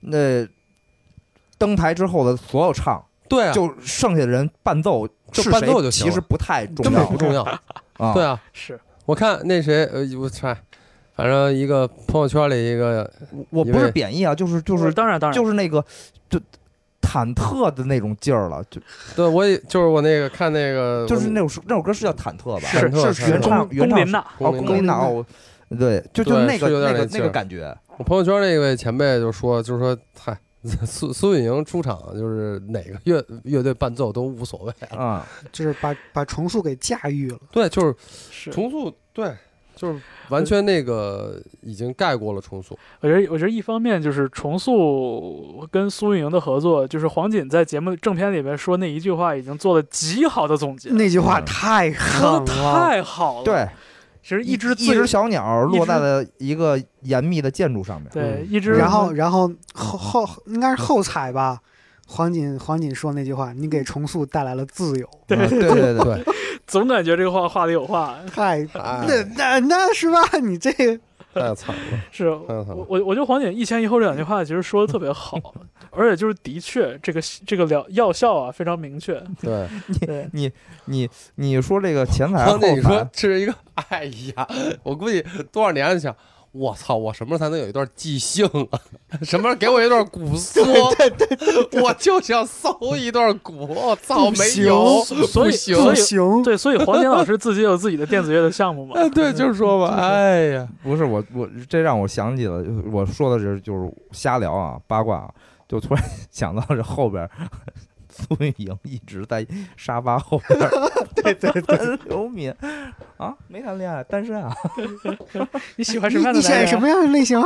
登台之后的所有唱， 对啊， 就剩下的人伴奏， 就伴奏就其实不太重要， 根本不重要啊。 对啊， 是我看那谁，我猜，反正一个朋友圈里一个， 我不是贬义啊，就是当然就是那个就。忐忑的那种劲儿了，就对我也就是我那个看那个， 就是那首歌是叫忐忑吧？ 是原唱龚琳娜， 龚琳娜，对，就那个感觉。 我朋友圈那位前辈就说，嗨，苏运莹出场就是哪个乐队伴奏都无所谓啊， 就是把重塑给驾驭了。 对，就是重塑，对就是完全那个已经盖过了重塑。 我觉得一方面就是重塑跟苏运莹的合作，就是黄锦在节目正片里面说那一句话已经做了极好的总结， 那句话太狠了， 太好了。 对， 其实一只小鸟落在了一个严密的建筑上面。 对，一只。 然后后应该是后采吧。黄锦说那句话，你给重塑带来了自由。 对对， 总感觉这个话里有话。 那是吧？你这个太惨了。 是我觉得黄锦一前一后这两句话其实说的特别好，而且就是的确这个药效啊非常明确。 对， 你说这个前台后台， 你说是一个，哎呀，我估计多少年就想。我操！我什么时候才能有一段即兴啊？什么时候给我一段鼓缩？对，我就想搜一段鼓。我操，没有， 所以黄锦老师自己有自己的电子乐的项目嘛？ 对，就是说吧。哎呀， 不是我这让我想起了，我说的就是瞎聊啊，八卦啊，就突然想到这后边。苏运莹一直在沙发后边，对，刘敏啊，没谈恋爱，单身啊。 你喜欢什么样的男人？ 你选什么样的类型？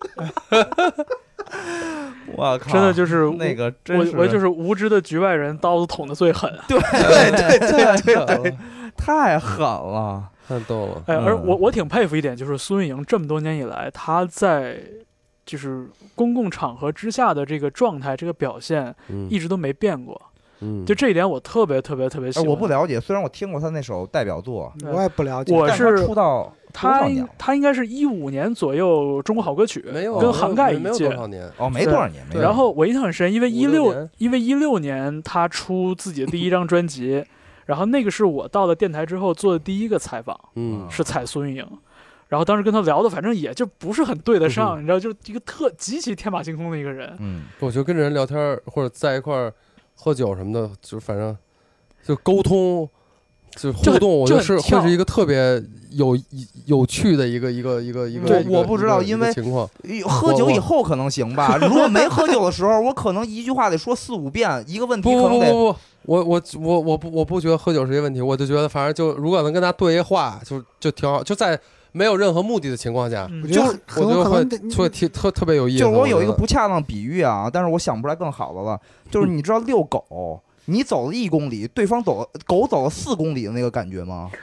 我靠， 真的就是那个， 我就是无知的局外人，刀子捅的最狠。 对，太狠了， 太逗了。 哎，而我挺佩服一点，就是苏运莹这么多年以来，她在就是公共场合之下的这个状态、这个表现，一直都没变过。就这一点我特别喜欢。 我不了解，虽然我听过他那首代表作， 我也不了解。 我是出道他应该是15年左右中国好歌曲， 没有跟涵盖一届， 没有多少年哦，没多少年。 然后我印象很深，因为16年他出自己的第一张专辑，然后那个是我到了电台之后做的第一个采访，是采苏运莹。然后当时跟他聊的，反正也就不是很对得上，你知道，就是一个极其天马行空的一个人。 我就跟着人聊天或者在一块儿喝酒什么的，就反正就沟通，就互动，我觉得会是一个特别有趣的一个。 对，我不知道，因为情况喝酒以后可能行吧。如果没喝酒的时候，我可能一句话得说4、5遍，一个问题可能得不。我不觉得喝酒是一个问题，我就觉得反正就如果能跟他对一话，就挺好，就在。没有任何目的的情况下，我觉得会特别有意思。 就是我有一个不恰当比喻啊，但是我想不出来更好的了。就是你知道遛狗，你走了1公里，对方狗走了4公里的那个感觉吗？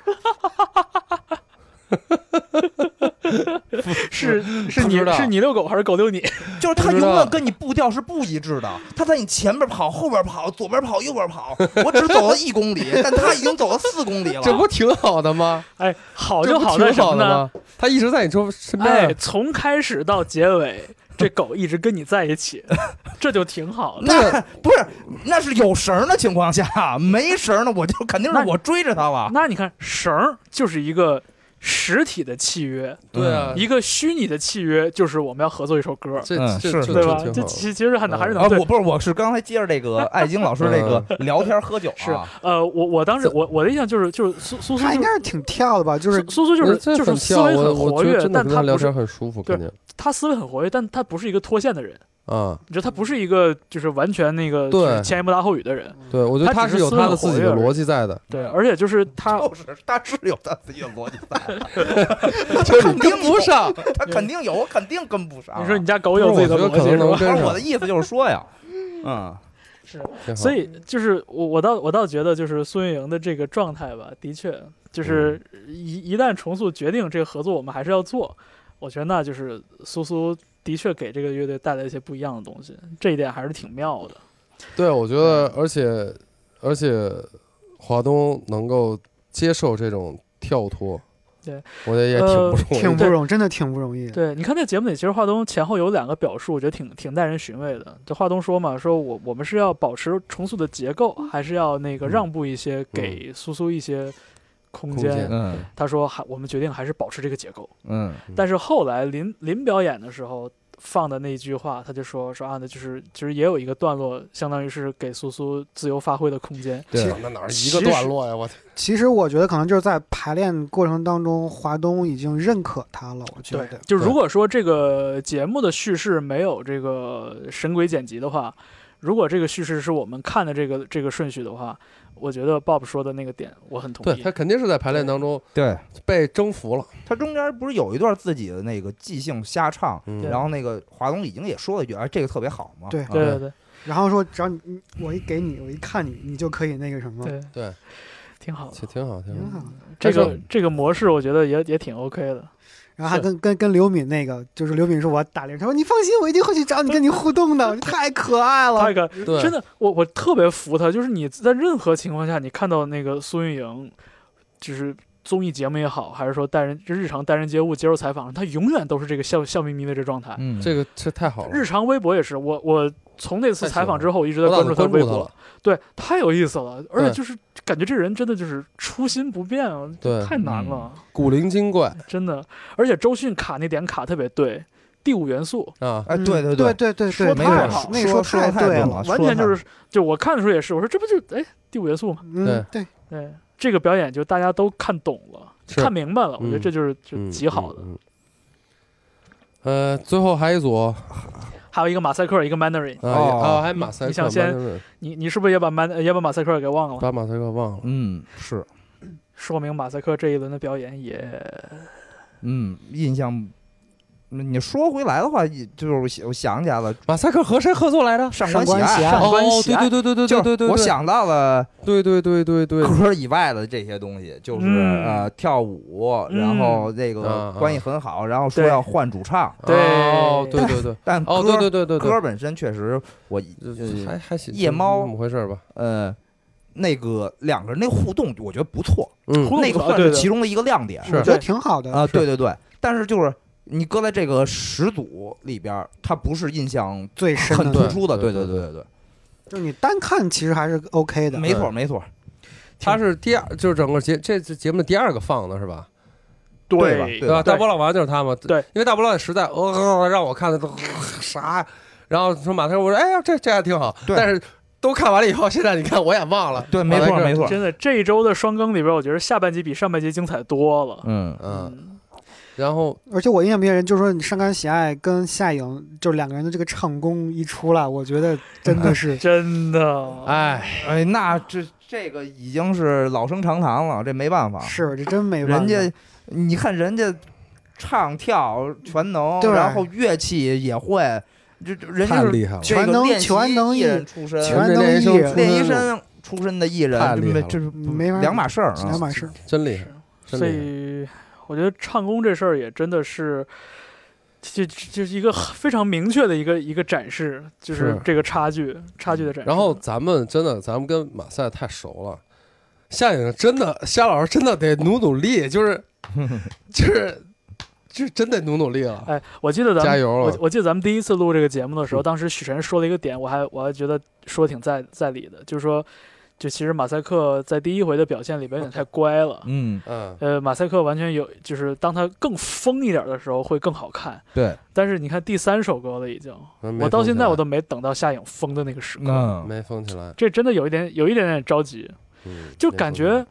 是你遛狗还是狗遛你？ 就是他永远跟你步调是不一致的，他在你前边跑、后边跑、左边跑、右边跑。我只走了1公里，但他已经走了4公里了。 这不挺好的吗？ 哎，好就好在什么呢？ 他一直在你身边。 哎，从开始到结尾，这狗一直跟你在一起，这就挺好的。 那不是，那是有绳的情况下，没绳呢，我就肯定是我追着他了。 那你看，绳就是一个实体的契约， 对啊， 一个虚拟的契约就是我们要合作一首歌， 是对吧？这其实还是能对。 我是刚才接着这个艾晶老师这个聊天喝酒是我当时我的印象就是苏他应该是挺跳的吧，就是苏就是思维很活跃，但他聊天很舒服， 对，他思维很活跃，但他不是一个脱线的人。你知道他不是一个就是完全那个前言不搭后语的人， 对，我觉得他是有他的自己的逻辑在的， 对，而且就是他是有他自己的逻辑在， 就是你跟不上， 他肯定有，我肯定跟不上。 你说你家狗有自己的逻辑是吧？ 我的意思就是说呀， 是，所以就是我倒觉得就是苏运莹的这个状态吧，的确就是一旦重塑决定这个合作，我们还是要做，我觉得那就是苏的确给这个乐队带来一些不一样的东西，这一点还是挺妙的。 对，我觉得，而且华东能够接受这种跳脱， 对， 我觉得也挺不容易， 真的挺不容易。 对，你看在节目里，其实华东前后有2个表述，我觉得挺耐人寻味的。这华东说嘛，说我们是要保持重塑的结构，还是要那个让步一些，给苏一些空间。他说我们决定还是保持这个结构。但是后来临表演的时候放的那一句话，他就说啊，那就是也有一个段落，相当于是给苏自由发挥的空间。 对，那哪是一个段落呀？ 其实我觉得可能就是在排练过程当中，华东已经认可他了。我觉得， 就如果说这个节目的叙事没有这个神鬼剪辑的话， 如果这个叙事是我们看的这个顺序的话，我觉得 Bob 说的那个点我很同意。 对，他肯定是在排练当中对被征服了。 他中间不是有一段自己的那个即兴瞎唱，然后那个华东已经也说了一句，这个特别好嘛。 对对对对。 然后说只要我一给你，我一看你，你就可以那个什么。 对， 挺好的， 挺好。 这个模式我觉得也挺 OK 的。 然后还跟刘敏那个，就是刘敏说我要打铃，他说你放心，我一定会去找你跟你互动的，太可爱了， 真的，我特别服他，就是你在任何情况下，你看到那个苏运莹，就是综艺节目也好，还是说日常待人接物接受采访，他永远都是这个笑眯眯的这状态。 这太好了。 日常微博也是，我从那次采访之后，我一直在关注他的微博。对，太有意思了，而且就是感觉这人真的就是初心不变啊，太难了， 古灵精怪， 真的。而且周迅卡那点卡特别对，第5元素啊， 对， 说太好， 那说太对了， 完全就我看的时候也是，我说这不就第5元素吗？ 对， 这个表演就大家都看懂了，看明白了，我觉得这就极好的。最后还有一组。 还有一个马赛克，一个 Mandarin。 还有马赛克。 你想先，你是不是也把马赛克给忘了？ 把马赛克忘了。 是。 说明马赛克这一轮的表演也， 印象。你说回来的话，就是我想起来了， 马赛克和谁合作来着？ 上官喜爱。 对， 我想到了， 对， 歌以外的这些东西，就是跳舞，然后这个关系很好，然后说要换主唱。 对， 但歌本身确实我还行。 夜猫怎么回事吧？ 那个2个人那互动，我觉得不错，那个算是其中的一个亮点， 我觉得挺好的啊。对，但是就是。你搁在这个10组里边，它不是印象最深很突出的，对。 就你单看其实还是 OK 的， 没错。 它是第2，就是整个这次节目的第2个放的是吧？ 对吧？大波浪丸就是他嘛。 对， 因为大波浪实在让我看的都啥，然后说马特，我说哎呀这还挺好，但是都看完了以后，现在你看我也忘了。 对，没错。 真的，这一周的双更里边，我觉得下半集比上半集精彩多了。 然后， 而且我印象比较深，就是说你上官喜爱跟夏颖，就是2个人的这个唱功一出来，我觉得真的是真的， 那这个已经是老生常谈了，这没办法。 是，这真没办法。 你看人家唱跳全能，然后乐器也会，人家是全能艺人出身，练习生出身的艺人，这是两码事儿， 真厉害。 所以。我觉得唱功这事儿也真的是，就是一个非常明确的一个展示，就是这个差距的展示。 然后咱们跟马赛太熟了，夏颖真的，夏老师真的得努力，就是真得努力了。 我记得加油！ 我记得咱们第一次录这个节目的时候，当时许晨说了一个点，我还觉得说挺在理的，就是说。就其实马赛克在第1回的表现里边有点太乖了，马赛克完全有，就是当他更疯一点的时候会更好看， 对。 但是你看第3首歌了已经，我到现在我都没等到夏颖疯的那个时刻， 没疯起来， 这真的有一点着急，就感觉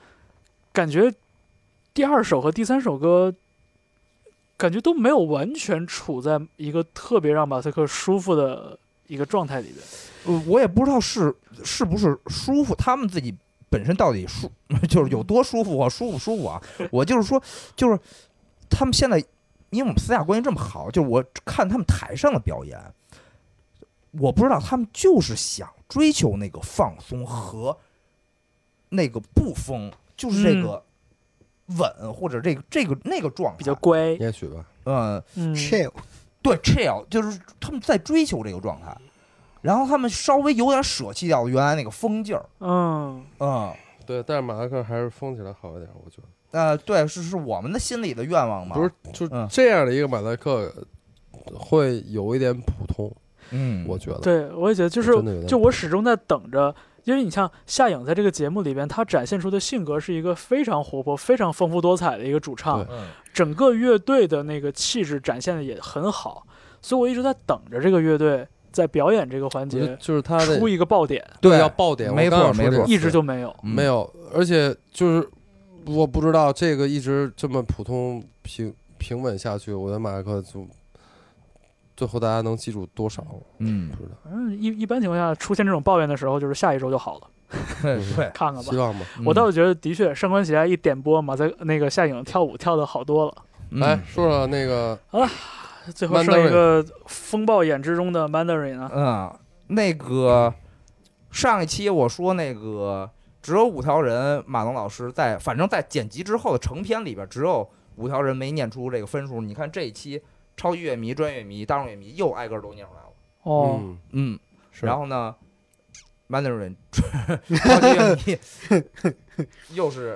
第2首和第3首歌，感觉都没有完全处在一个特别让马赛克舒服的一个状态里边。 我也不知道是不是舒服，他们自己本身到底就是有多舒服啊，舒不舒服啊？我就是说，就是他们现在，因为我们私下关系这么好，就是我看他们台上的表演，我不知道他们就是想追求那个放松和那个不疯，就是这个稳或者这个那个状态比较乖， 也许吧。 chill， 对 chill， 就是他们在追求这个状态。然后他们稍微有点舍弃掉原来那个疯劲儿， 对，但是马赛克还是疯起来好一点，我觉得。对，是我们的心里的愿望嘛。 不是，就这样的一个马赛克会有一点普通，我觉得。 对，我也觉得就我始终在等着，因为你像夏颖在这个节目里边，她展现出的性格是一个非常活泼、非常丰富多彩的一个主唱，整个乐队的那个气质展现的也很好，所以我一直在等着这个乐队。在表演这个环节， 就是他出一个爆点， 对，要爆点， 没错， 一直就没有， 而且就是我不知道这个一直这么普通平稳下去，我的马赛克最后大家能记住多少？不知道。 一般情况下出现这种抱怨的时候，就是下一周就好了。 对， 看看吧， 希望吧。 我倒是觉得，的确，上官喜爱一点播嘛，在那个夏颖跳舞跳的好多了。 来说说那个， 好了，最后剩一个风暴眼之中的 Mandarin 啊。 那个上一期我说那个只有5条人，马东老师反正在剪辑之后的成片里边，只有5条人没念出这个分数。你看这一期超级乐迷、专业乐迷、大众乐迷又挨个都念出来了。 哦， 然后呢，Mandarin 超级乐迷又是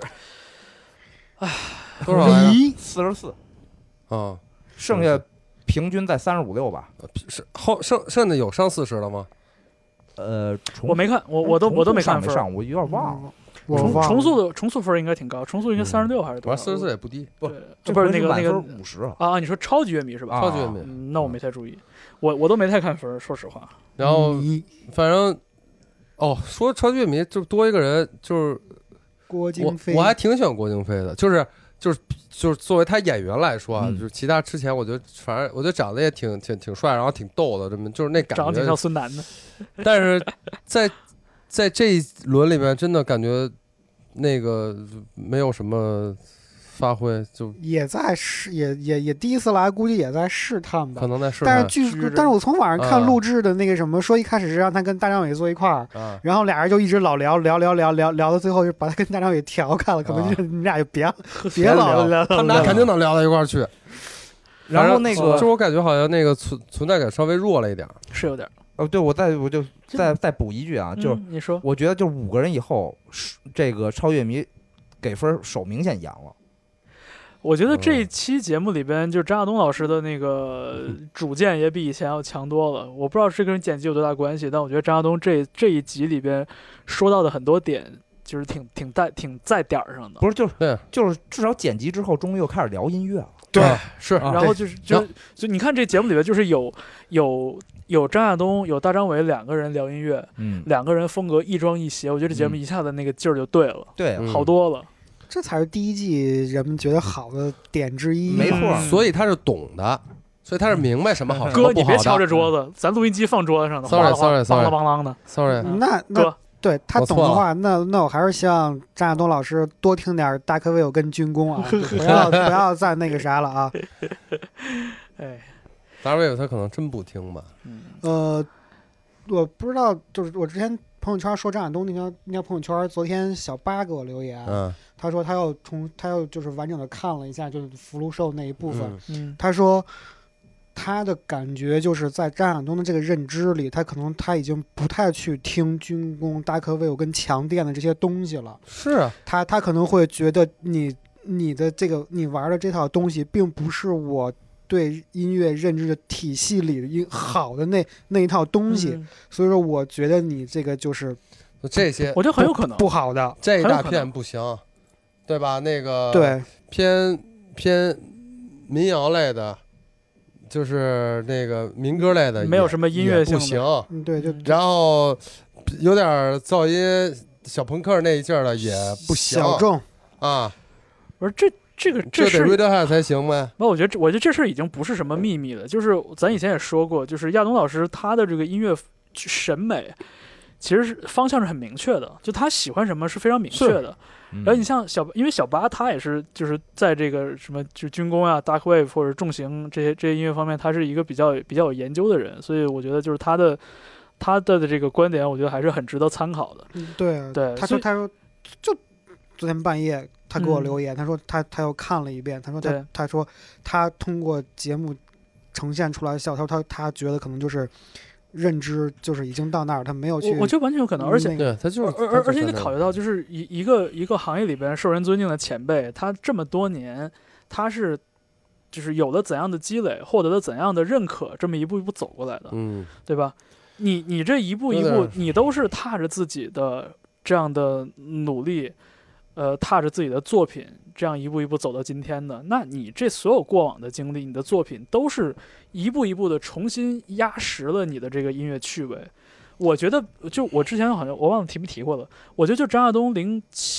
多少来着 ？44 啊， 剩下平均在35、6吧。 是剩下有上40了吗？ 我没看，我都没看分， 我有点忘了。 重塑分应该挺高，重塑应该36还是多少 ？44也不低， 不是那个 50 啊！你说超级乐迷是吧？ 超级乐迷， 那我没太注意，我都没太看分，说实话。 然后反正说超级乐迷就多一个人，就是郭京飞， 我还挺喜欢郭京飞的，就是作为他演员来说啊，就是其他之前我觉得反正我觉得长得也挺帅，然后挺逗的，这么就是那感觉长得挺像孙楠的。 但是在这一轮里面，真的感觉那个没有什么发挥，就也在也第一次来，估计也在试探吧， 可能在试探。 但是我从网上看录制的那个什么，说一开始是让他跟大张伟坐一块儿，然后俩人就一直老聊到最后，就把他跟大张伟调开了，可能就是你们俩就别老聊， 他们俩肯定能聊到一块儿去。 然后那个， 就我感觉好像那个存在感稍微弱了一点， 是有点。 对，我就再补一句啊，就是你说， 我觉得就5个人以后，这个超乐迷给分手明显扬了。 我觉得这一期节目里边，就是张亚东老师的那个主见也比以前要强多了。我不知道这跟剪辑有多大关系，但我觉得张亚东这一集里边说到的很多点，就是挺在点儿上的。 不是，就是至少剪辑之后，终于又开始聊音乐了。 对， 是。 然后就你看这节目里边，就是有张亚东有大张伟2个人聊音乐，2个人风格亦庄亦谐，我觉得这节目一下子那个劲儿就对了， 对， 好多了。 这才是第一季人们觉得好的点之一， 没错。 所以他是懂的，所以他是明白什么好，什么不好的。 哥，你别敲这桌子，咱录音机放桌子上的 ，sorry， 梆啷的 ，sorry。 那哥， 对他懂的话，那我还是希望张亚东老师多听点大科威尔跟军工啊，不要再那个啥了啊。 哎， 大卫他可能真不听吧。 我不知道，就是我之前朋友圈说张亚东那条朋友圈，昨天小八给我留言，他说他又就是完整的看了一下，就是福禄寿那一部分，他说他的感觉就是在张亚东的这个认知里，他已经不太去听军工、大科威尔跟强电的这些东西了。 是啊，他可能会觉得你的这个你玩的这套东西，并不是我对音乐认知的体系里好的那一套东西，所以说我觉得你这个就是这些， 我觉得很有可能不好的， 这一大片不行，对吧？那个对偏民谣类的，就是那个民歌类的， 没有什么音乐性不行， 对， 然后有点噪音小朋克那一劲儿的也不行， 小众啊， 不是这得 Radiohead 才行呗。 那我觉得这事已经不是什么秘密了，就是咱以前也说过，就是亚东老师他的这个音乐审美其实是方向是很明确的，就他喜欢什么是非常明确的。然后你像因为小八他也是就是在这个什么就军工啊、Dark Wave 或者重型这些音乐方面，他是一个比较有研究的人，所以我觉得就是他的这个观点，我觉得还是很值得参考的。 对，他说就昨天半夜他给我留言，他说他又看了一遍，他说他通过节目呈现出来的效果，他觉得可能就是认知就是已经到那儿，他没有去。 我觉得完全有可能，而且对他就是， 而且你考虑到就是一个行业里边受人尊敬的前辈，他这么多年他是就是有了怎样的积累，获得了怎样的认可，这么一步一步走过来的，对吧？你这一步一步，你都是踏着自己的这样的努力。踏着自己的作品这样一步一步走到今天的，那你这所有过往的经历，你的作品都是一步一步的重新压实了你的这个音乐趣味。我觉得就我之前好像我忘了提没提过了，我觉得就张亚东07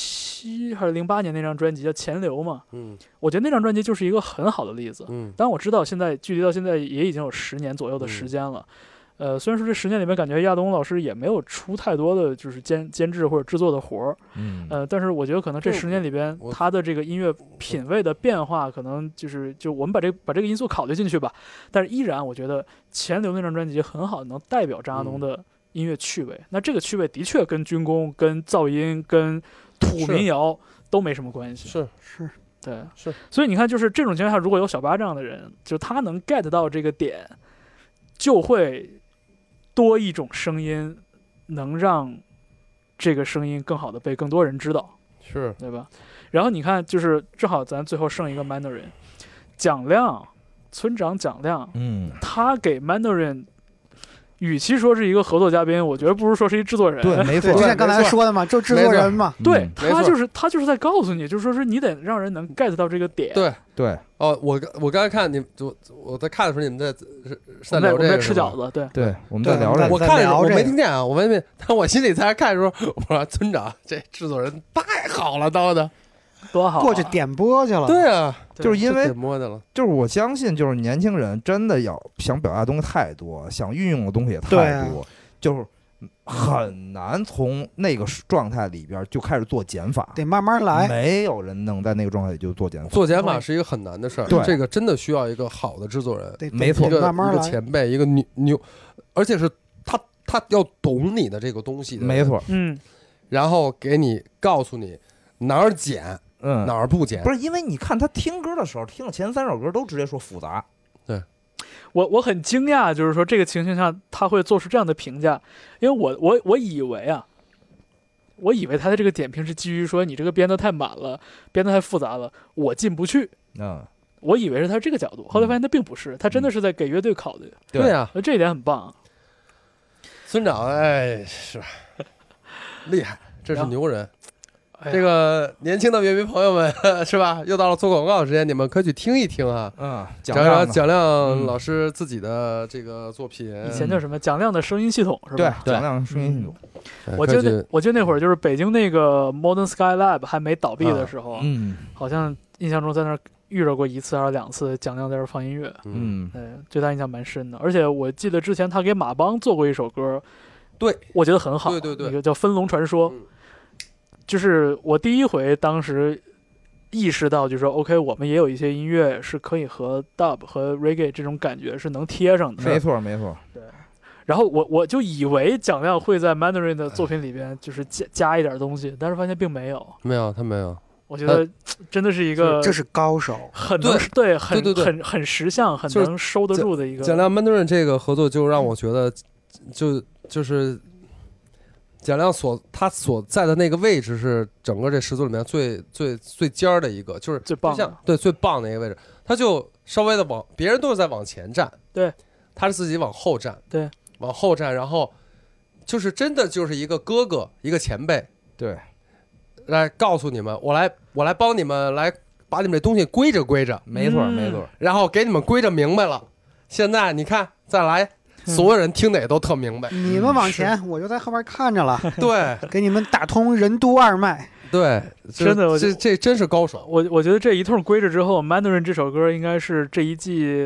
07还是08年那张专辑叫《钱流》嘛，我觉得那张专辑就是一个很好的例子。当然我知道现在距离到现在也已经有10年左右的时间了。虽然说这10年里面感觉亚东老师也没有出太多的就是监制或者制作的活儿，但是我觉得可能这10年里边他的这个音乐品味的变化，可能就我们把这个因素考虑进去吧。但是依然我觉得钱流那张专辑很好，能代表张亚东的音乐趣味。那这个趣味的确跟军工、跟噪音、跟土民谣都没什么关系。 是， 对， 是。 所以你看，就是这种情况下，如果有小八这样的人，就他能 get 到这个点，就会多一种声音能让这个声音更好的被更多人知道， 是对吧？然后你看，就是正好咱最后剩一个 Mandarin 蒋亮，村长蒋亮，他给 Mandarin 与其说是一个合作嘉宾，我觉得不如说是一制作人。 对，没错， 就像刚才说的嘛，就制作人嘛。 对，他就是在告诉你，就是说是你得让人能 get 到这个点。 对。哦，我刚才看你，我在看的时候，你们在聊这个， 我们在吃饺子， 对，我们在聊这个。 我看着我没听见啊，我没，但我心里在看的时候，我说村长这制作人太好了，刀的多好， 过去点播去了。 对啊， 就是因为点播去了， 就是我相信，就是年轻人真的想表达的东西太多，想运用的东西也太多，就是很难从那个状态里边就开始做减法， 得慢慢来。 没有人能在那个状态里就做减法。 做减法是一个很难的事儿， 对， 这个真的需要一个好的制作人， 没错， 一个前辈，一个牛，而且是他要懂你的这个东西的， 没错， 然后给你告诉你哪儿减，哪儿不减， 不是因为你看他听歌的时候，听了前3首歌都直接说复杂， 对。 我很惊讶，就是说这个情形下他会做出这样的评价，因为我以为他的这个点评是基于说你这个编得太满了，编得太复杂了，我进不去。我以为是他这个角度，后来发现他并不是，他真的是在给乐队考虑。 对啊， 这一点很棒。 村长，是厉害，这是牛人。这个年轻的乐迷朋友们是吧？又到了做广告的时间，你们可以去听一听啊。蒋亮老师自己的这个作品， 以前叫什么？蒋亮的声音系统是吧？ 对，蒋亮声音系统。 我记得那会儿就是北京那个 Modern Sky Lab 还没倒闭的时候，好像印象中在那儿遇着过1次还是2次，蒋亮在这儿放音乐，对他印象蛮深的。而且我记得之前他给马帮做过一首歌， 对， 我觉得很好， 对， 一个叫《分龙传说》。就是我第一回当时意识到，就是说 OK， 我们也有一些音乐是可以和 Dub 和 Reggae 这种感觉是能贴上的。 没错。对。 然后我就以为蒋亮会在 Mandarin 的作品里边就是加一点东西，但是发现并没有。 没有，他没有。 我觉得真的是一个， 这是高手， 很能很识相，很能收得住的一个。 蒋亮 Mandarin 这个合作就让我觉得，就是蒋亮他所在的那个位置是整个这10组里面最尖儿的一个，就是最棒的， 对，最棒的一个位置。他就稍微的别人都是在往前站， 对， 他是自己往后站， 对， 往后站，然后就是真的就是一个哥哥，一个前辈， 对， 来告诉你们，我来帮你们来把你们这东西归着， 没错， 然后给你们归着明白了。现在你看，再来。所有人听的也都特明白， 你们往前，我就在后边看着了。 对， 给你们打通任督二脉。 对， 真的， 这真是高手。 我觉得这一通归着之后 ，Mandarin 这首歌应该是这一季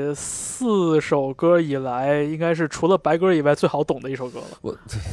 4首歌以来，应该是除了白鸽以外最好懂的一首歌了。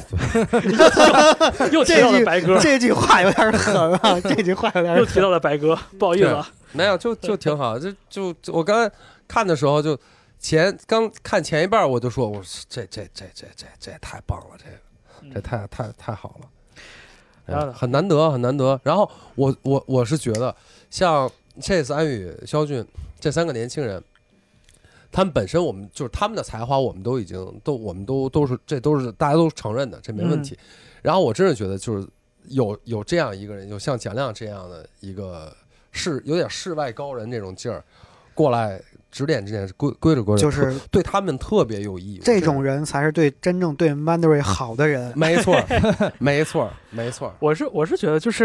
又提到了白鸽， 这句话有点狠啊！这句话有点狠。 又提到了白鸽，不好意思啊。 没有，就挺好。就我刚才看的时候就。刚看前一半我就说，我说这太棒了，这太好了，很难得。然后我是觉得，像这次安宇、肖俊这3个年轻人，他们本身我们就是他们的才华，我们都已经我们都是这都是大家都承认的，这没问题。然后我真是觉得就是有这样一个人，有像蒋亮这样的一个有点世外高人那种劲儿过来。指点归着，就是对他们特别有意义。 这种人才是真正对 Mandarin 好的人。 没错，没错。 我是觉得就是，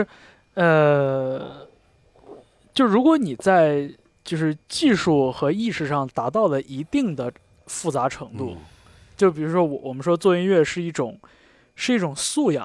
就如果你在就是技术和意识上达到了一定的复杂程度，就比如说我们说做音乐是一种素养，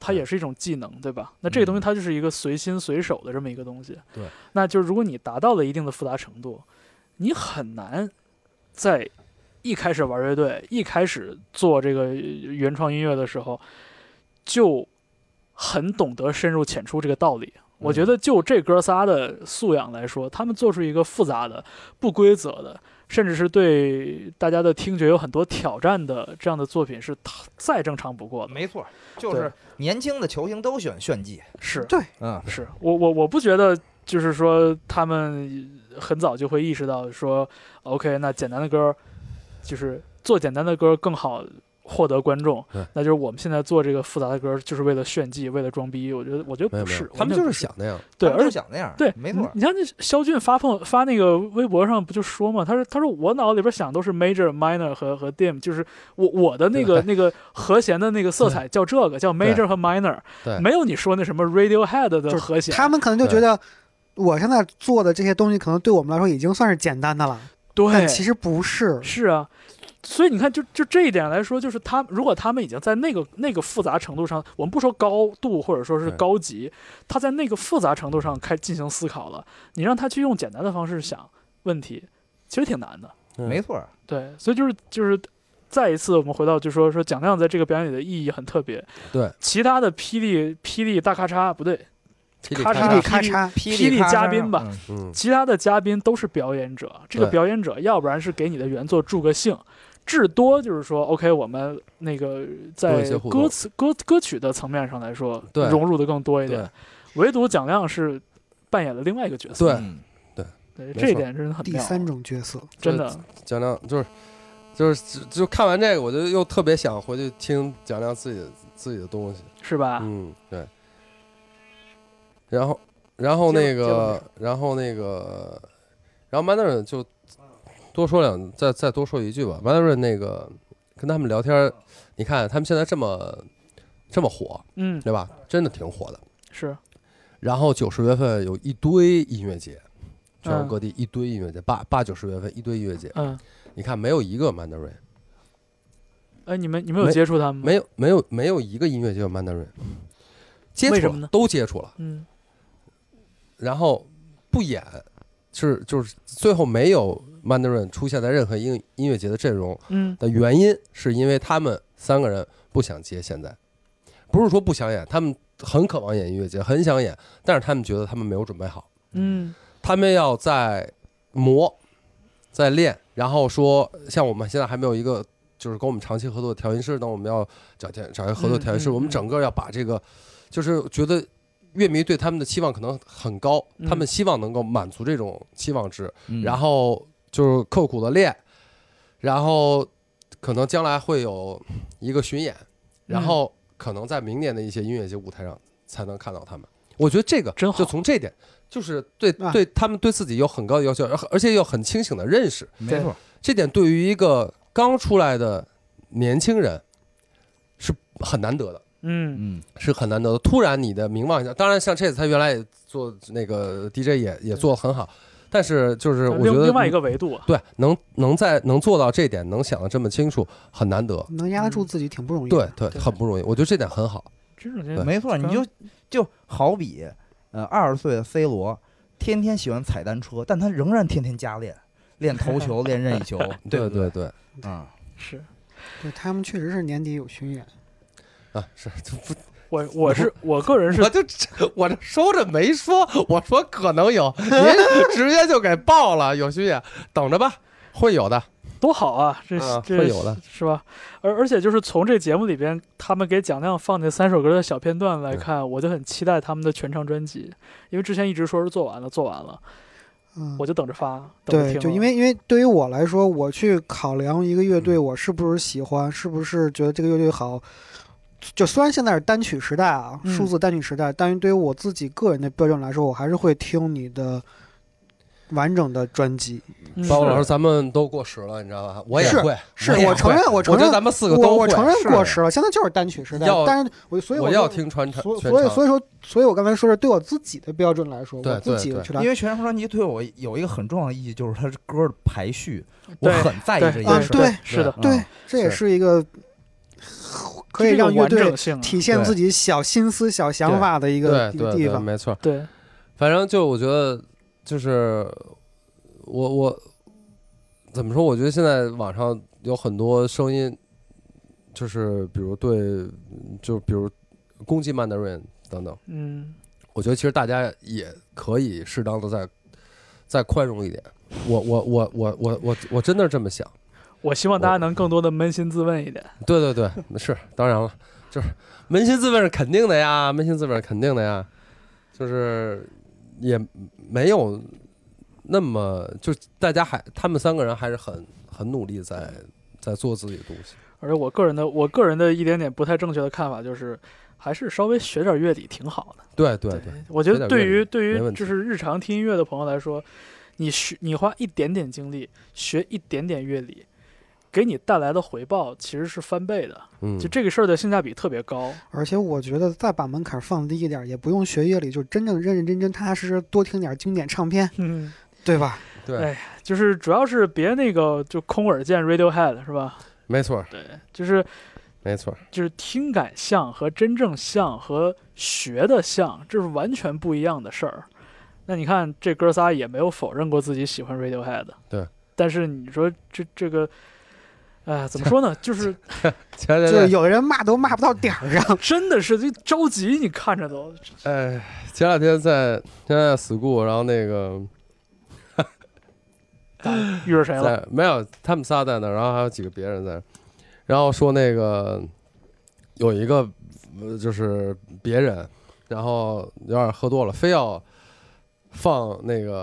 它也是一种技能，对吧？那这个东西它就是一个随心随手的这么一个东西。 对， 那就是如果你达到了一定的复杂程度，你很难在一开始玩乐队、一开始做这个原创音乐的时候，就很懂得深入浅出这个道理。我觉得就这哥仨的素养来说，他们做出一个复杂的、不规则的，甚至是对大家的听觉有很多挑战的这样的作品，是再正常不过的。 没错，就是年轻的球星都喜欢炫技。 是对， 是我不觉得就是说他们很早就会意识到说 ，OK， 那简单的歌就是做简单的歌更好获得观众，那就是我们现在做这个复杂的歌，就是为了炫技，为了装逼。我觉得不是， 他们就是想那样， 对， 而且想那样， 对， 没错。 你看那肖俊发那个微博上不就说嘛，他说我脑子里边想都是 major、minor 和 dim， 就是我的那个和弦的那个色彩叫这个叫 major 和 minor， 没有你说那什么 Radiohead 的和弦。 他们可能就觉得我现在做的这些东西，可能对我们来说已经算是简单的了， 对， 但其实不是。 是啊。所以你看，就这一点来说，就是如果他们已经在那个复杂程度上，我们不说高度或者说是高级，他在那个复杂程度上进行思考了，你让他去用简单的方式想问题，其实挺难的。 没错， 对，所以就是再一次我们回到就说蒋亮在这个表演里的意义很特别。 对， 其他的霹雳大咔嚓不对， 霹雳嘉宾吧，其他的嘉宾都是表演者，这个表演者要不然是给你的原作助个兴。至多就是说 ，OK， 我们那个在歌曲的层面上来说，融入的更多一点。唯独蒋亮是扮演了另外一个角色。对，这一点真的很妙。 第三种角色， 真的。 蒋亮就看完这个，我就又特别想回去听蒋亮自己的东西， 是吧？ 对。然后那个 Mandarin 就。再多说一句吧。Mandarin 那个跟他们聊天，你看他们现在这么火，对吧？真的挺火的。 是。 然后90月份有一堆音乐节，全国各地一堆音乐节，8、90月份一堆音乐节。你看没有一个 Mandarin。 你们有接触他们吗？ 没有一个音乐节有 Mandarin。接触了，都接触了。然后不演。就是最后没有 Mandarin 出现在任何音乐节的阵容的原因，是因为他们3个人不想接。现在不是说不想演，他们很渴望演音乐节，很想演，但是他们觉得他们没有准备好。他们要在磨，在练，然后说像我们现在还没有一个就是跟我们长期合作的调音师，等我们要找一个合作调音师，我们整个要把这个就是觉得。乐迷对他们的期望可能很高，他们希望能够满足这种期望值，然后就是刻苦的练，然后可能将来会有一个巡演，然后可能在明年的一些音乐节舞台上才能看到他们。我觉得这个就从这点，就是对他们对自己有很高的要求，而且有很清醒的认识。 没错， 这点对于一个刚出来的年轻人是很难得的。是很难得的。突然你的名望一下，当然像这次他原来也做那个 DJ 也做得很好，但是就是我觉得另外一个维度， 对，能做到这点，能想得这么清楚，很难得， 能压得住自己挺不容易的。 对，很不容易。我觉得这点很好。 没错，你就好比20岁的 C 罗，天天喜欢踩单车，但他仍然天天加练头球，练任意球。对， 是， 对他们确实是年底有巡演。 是我个人是， 我这收着没说，我说可能有，您直接就给报了，有巡演，等着吧，会有的， 多好啊，这会有的， 是吧？而且就是从这节目里边，他们给蒋亮放那3首歌的小片段来看，我就很期待他们的全长专辑，因为之前一直说是做完了。我就等着发。 对，就因为对于我来说，我去考量一个乐队，我是不是喜欢，是不是觉得这个乐队好。就虽然现在是单曲时代啊，数字单曲时代，但是对于我自己个人的标准来说，我还是会听你的完整的专辑。 包老师，咱们都过时了，你知道吧？我也会， 是我承认， 我觉得咱们4个都会， 我承认过时了。现在就是单曲时代，但是所以我要听全场， 所以我刚才说是对我自己的标准来说， 对我自己因为全长专辑对我有一个很重要的意义，就是它歌的排序，我很在意这件事。 对， 是的， 对，这也是一个。 可以让乐队性体现自己小心思、小想法的一个地方。 没错。 对， 反正就我觉得，就是我怎么说？我觉得现在网上有很多声音，就是比如比如攻击曼达瑞等等。我觉得其实大家也可以适当的再宽容一点。我真的是这么想。 我希望大家能更多的扪心自问一点。 对，是当然了，就是扪心自问是肯定的呀，就是也没有那么就大家他们3个人还是很努力在做自己的东西。 而且我个人的一点点不太正确的看法就是，还是稍微学点乐理挺好的。 对， 我觉得对于就是日常听音乐的朋友来说，你花一点点精力学一点点乐理，给你带来的回报其实是翻倍的。就这个事儿的性价比特别高。 而且我觉得再把门槛放低一点，也不用学乐理，就真正认认真真踏踏实实多听点经典唱片，对吧？ 对， 就是主要是别那个就空耳键 Radiohead 是吧？ 没错， 对，就是没错， 就是听感像和真正像和学的像，这是完全不一样的事儿。那你看这哥仨也没有否认过自己喜欢 Radiohead， 对。 但是你说这个，怎么说呢？就是就是有人骂都骂不到点儿上， 真的是就着急，你看着都。 前两天在school， 然后那个遇着谁了？ 没有，他们仨在那，然后还有几个别人在，然后说那个有一个就是别人，然后有点喝多了，非要放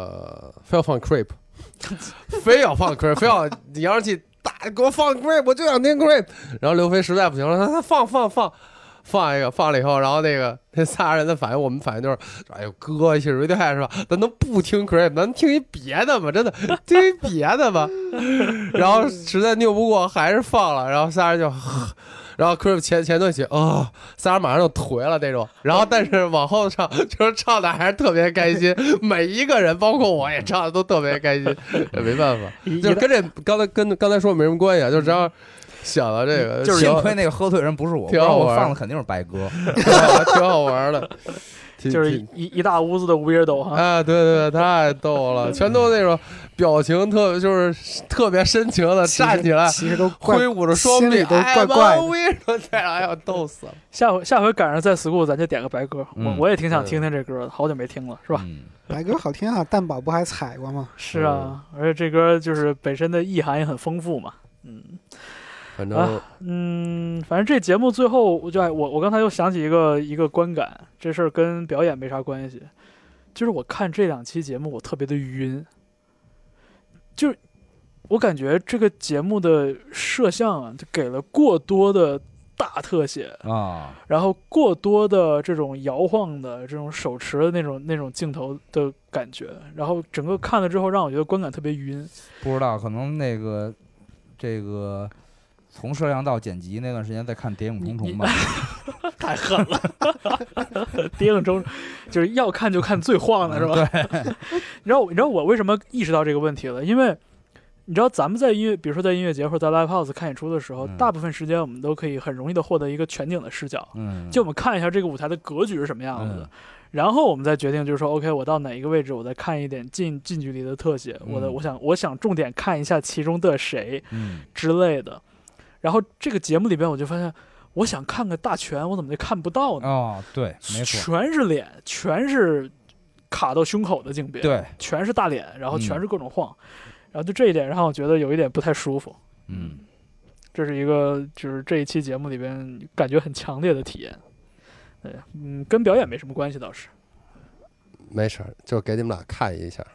Creep， 非要放 Creep， 非要扬声器大给我放 Creep， 我就想听 Creep。然后刘飞实在不行了，他放一个，放了以后，然后那仨人的反应，我们反应就是，哎呦哥，一起 Radiohead 是吧？咱能不听 Creep， 咱听一别的吧，真的听一别的吧。然后实在拗不过，还是放了，然后仨人就，然后 Creep 前段起�ra人马上就颓了那种。然后但是往后唱，就是唱的还是特别开心，每一个人包括我也唱的都特别开心，也没办法，就是跟这刚才说没什么关系啊，就只要想到这个， 就是幸亏那个喝醉人不是我， 挺好玩， 我放的肯定是白鸽， 挺好玩的。 就是一大屋子的无影斗哈， 对，太逗了，全都那种表情就是特别深情的站起来， 其实都挥舞着双臂， 都怪怪的，哎呀，逗死了。 下回赶上在 school 咱就点个白鸽，我也挺想听听这歌的，好久没听了，是吧？ 白鸽好听啊，蛋宝不还踩过吗？ 是啊，而且这歌就是本身的意涵也很丰富嘛， 反正反正这节目最后我刚才又想起一个观感，这事儿跟表演没啥关系，就是我看这2期节目我特别的晕，就是我感觉这个节目的摄像啊，就给了过多的大特写啊， 然后过多的这种摇晃的这种手持的那种镜头的感觉，然后整个看了之后让我觉得观感特别晕。不知道可能这个。从摄像到剪辑那段时间在看《谍影重重》吧， 太狠了！谍影重就是要看就看最晃的是吧？ 对。 你知道我为什么意识到这个问题了？因为你知道咱们在比如说在音乐节或者在 live house 看演出的时候，大部分时间我们都可以很容易的获得一个全景的视角，就我们看一下这个舞台的格局是什么样子的。然后我们再决定，就是说 ，OK， 我到哪一个位置，我再看一点近距离的特写，我想重点看一下其中的谁，之类的。然后这个节目里边，我就发现，我想看个大全，我怎么就看不到呢？ 对，没错， 全是脸，全是卡到胸口的镜别， 对， 全是大脸，然后全是各种晃，然后就这一点让我觉得有一点不太舒服。这是一个就是这一期节目里边感觉很强烈的体验。对，跟表演没什么关系倒是。 没事，就给你们俩看一下，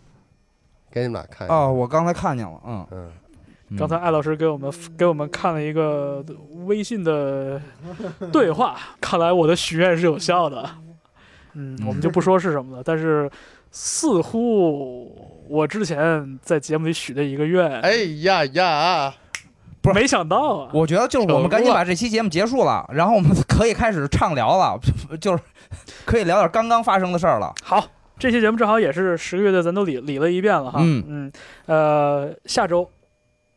我刚才看见了， 刚才艾老师给我们看了一个微信的对话，看来我的许愿是有效的。我们就不说是什么了，但是似乎我之前在节目里许的一个愿， 哎呀， 不是没想到啊！ 我觉得就是我们赶紧把这期节目结束了，然后我们可以开始畅聊了，就是可以聊点刚刚发生的事儿了。 好，这期节目正好也是10个乐队咱都理了一遍了哈。下周。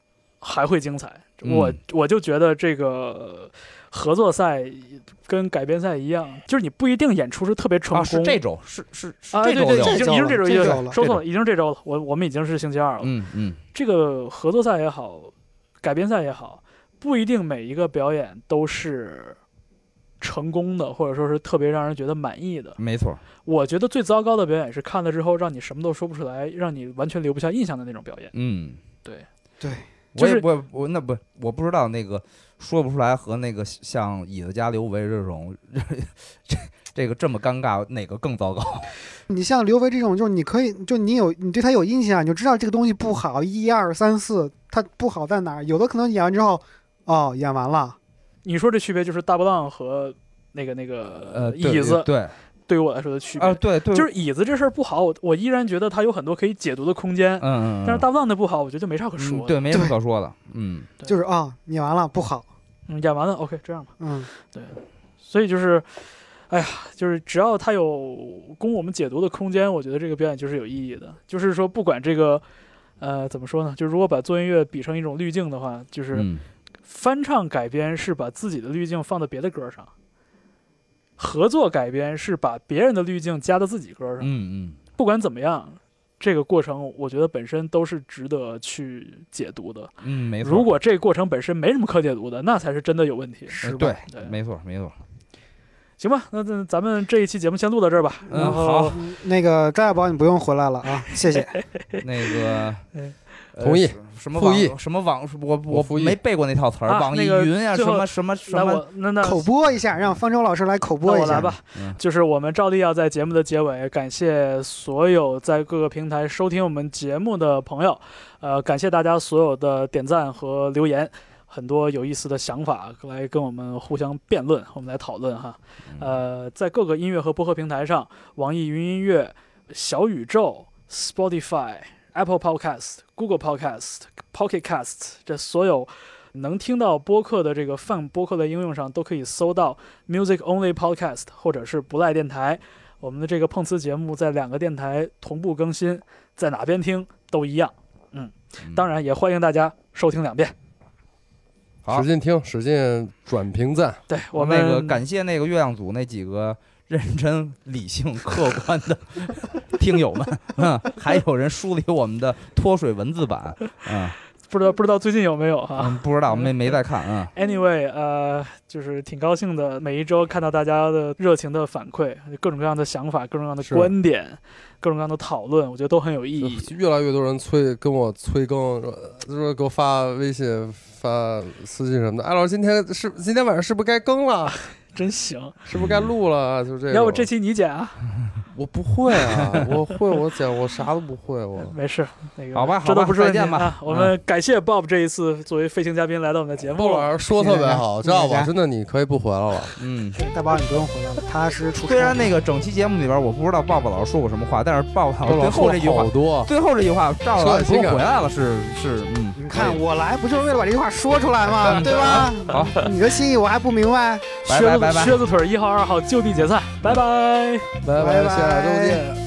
还会精彩。我就觉得这个合作赛跟改编赛一样，就是你不一定演出是特别成功。 是这周，是这周，已经这周了， 说错了，已经是这周了。我们已经是星期二了。这个合作赛也好，改编赛也好，不一定每一个表演都是成功的，或者说是特别让人觉得满意的。 没错， 我觉得最糟糕的表演是看了之后让你什么都说不出来，让你完全留不下印象的那种表演。对。 就是我不知道那个说不出来和那个像椅子加刘维这种这么尴尬哪个更糟糕？ 你像刘维这种，就是你可以就你对他有印象，你就知道这个东西不好，1、2、3、4，它不好在哪儿？有的可能演完之后，演完了。 你说这区别就是大波浪和那个椅子，对于我来说的区别对， 就是椅子这事儿不好，我依然觉得它有很多可以解读的空间。但是大波浪的不好，我觉得就没啥可说的。 对，没什么可说的。 就是演完了不好。 演完了 OK， 这样吧。对，所以就是，哎呀，就是只要它有供我们解读的空间，我觉得这个表演就是有意义的。就是说，不管这个，怎么说呢？就如果把做音乐比成一种滤镜的话，就是翻唱改编是把自己的滤镜放到别的歌上。合作改编是把别人的滤镜加到自己歌上。不管怎么样，这个过程我觉得本身都是值得去解读的。 没错。 如果这个过程本身没什么可解读的，那才是真的有问题。 对，没错。 行吧，那咱们这一期节目先录到这儿吧。 好。 那个张小宝，你不用回来了啊，谢谢。 那个。 同意。 什么网？我没背过那套词儿。网易云呀，什么。 那口播一下，让方舟老师来口播一下。 我来吧。就是我们照例要在节目的结尾感谢所有在各个平台收听我们节目的朋友，感谢大家所有的点赞和留言，很多有意思的想法来跟我们互相辩论，我们来讨论哈。在各个音乐和播客平台上，网易云音乐、小宇宙、Spotify、Apple Podcast、Google Podcast、Pocket Cast， 这所有能听到播客的这个泛播客的应用上都可以搜到 Music Only Podcast 或者是不赖电台。我们的这个碰瓷节目在2个电台同步更新，在哪边听都一样。当然也欢迎大家收听2遍。 好， 使劲听，使劲转评赞。 对，我们那个感谢那个月亮组那几个认真、理性、客观的听友们，还有人梳理我们的脱水文字版， 不知道最近有没有哈？ 不知道，没在看。 Anyway，就是挺高兴的，每一周看到大家的热情的反馈，各种各样的想法，各种各样的观点，各种各样的讨论，我觉得都很有意义。 越来越多人跟我催更，说给我发微信、发私信什么的。老师，今天晚上是不是该更了？ 真行， 是不是该录了？就这个。 要不这期你剪啊？ 我不会啊，我剪，我啥都不会，我没事，那个好吧， 这都不是再见吧。 我们感谢 Bob 这一次作为飞行嘉宾来到我们的节目。 鲍老师说特别好，知道吧？真的，你可以不回来了。 大宝你不用回来了，他是出。 虽然那个整期节目里边我不知道鲍老师说过什么话，但是鲍老师最后这句话，赵老师不用回来了，是。 你看我来不就是为了把这句话说出来吗？对吧？ 好， 你的心意我还不明白。 拜拜。 靴子腿1号2号就地解散，拜拜， 下周见。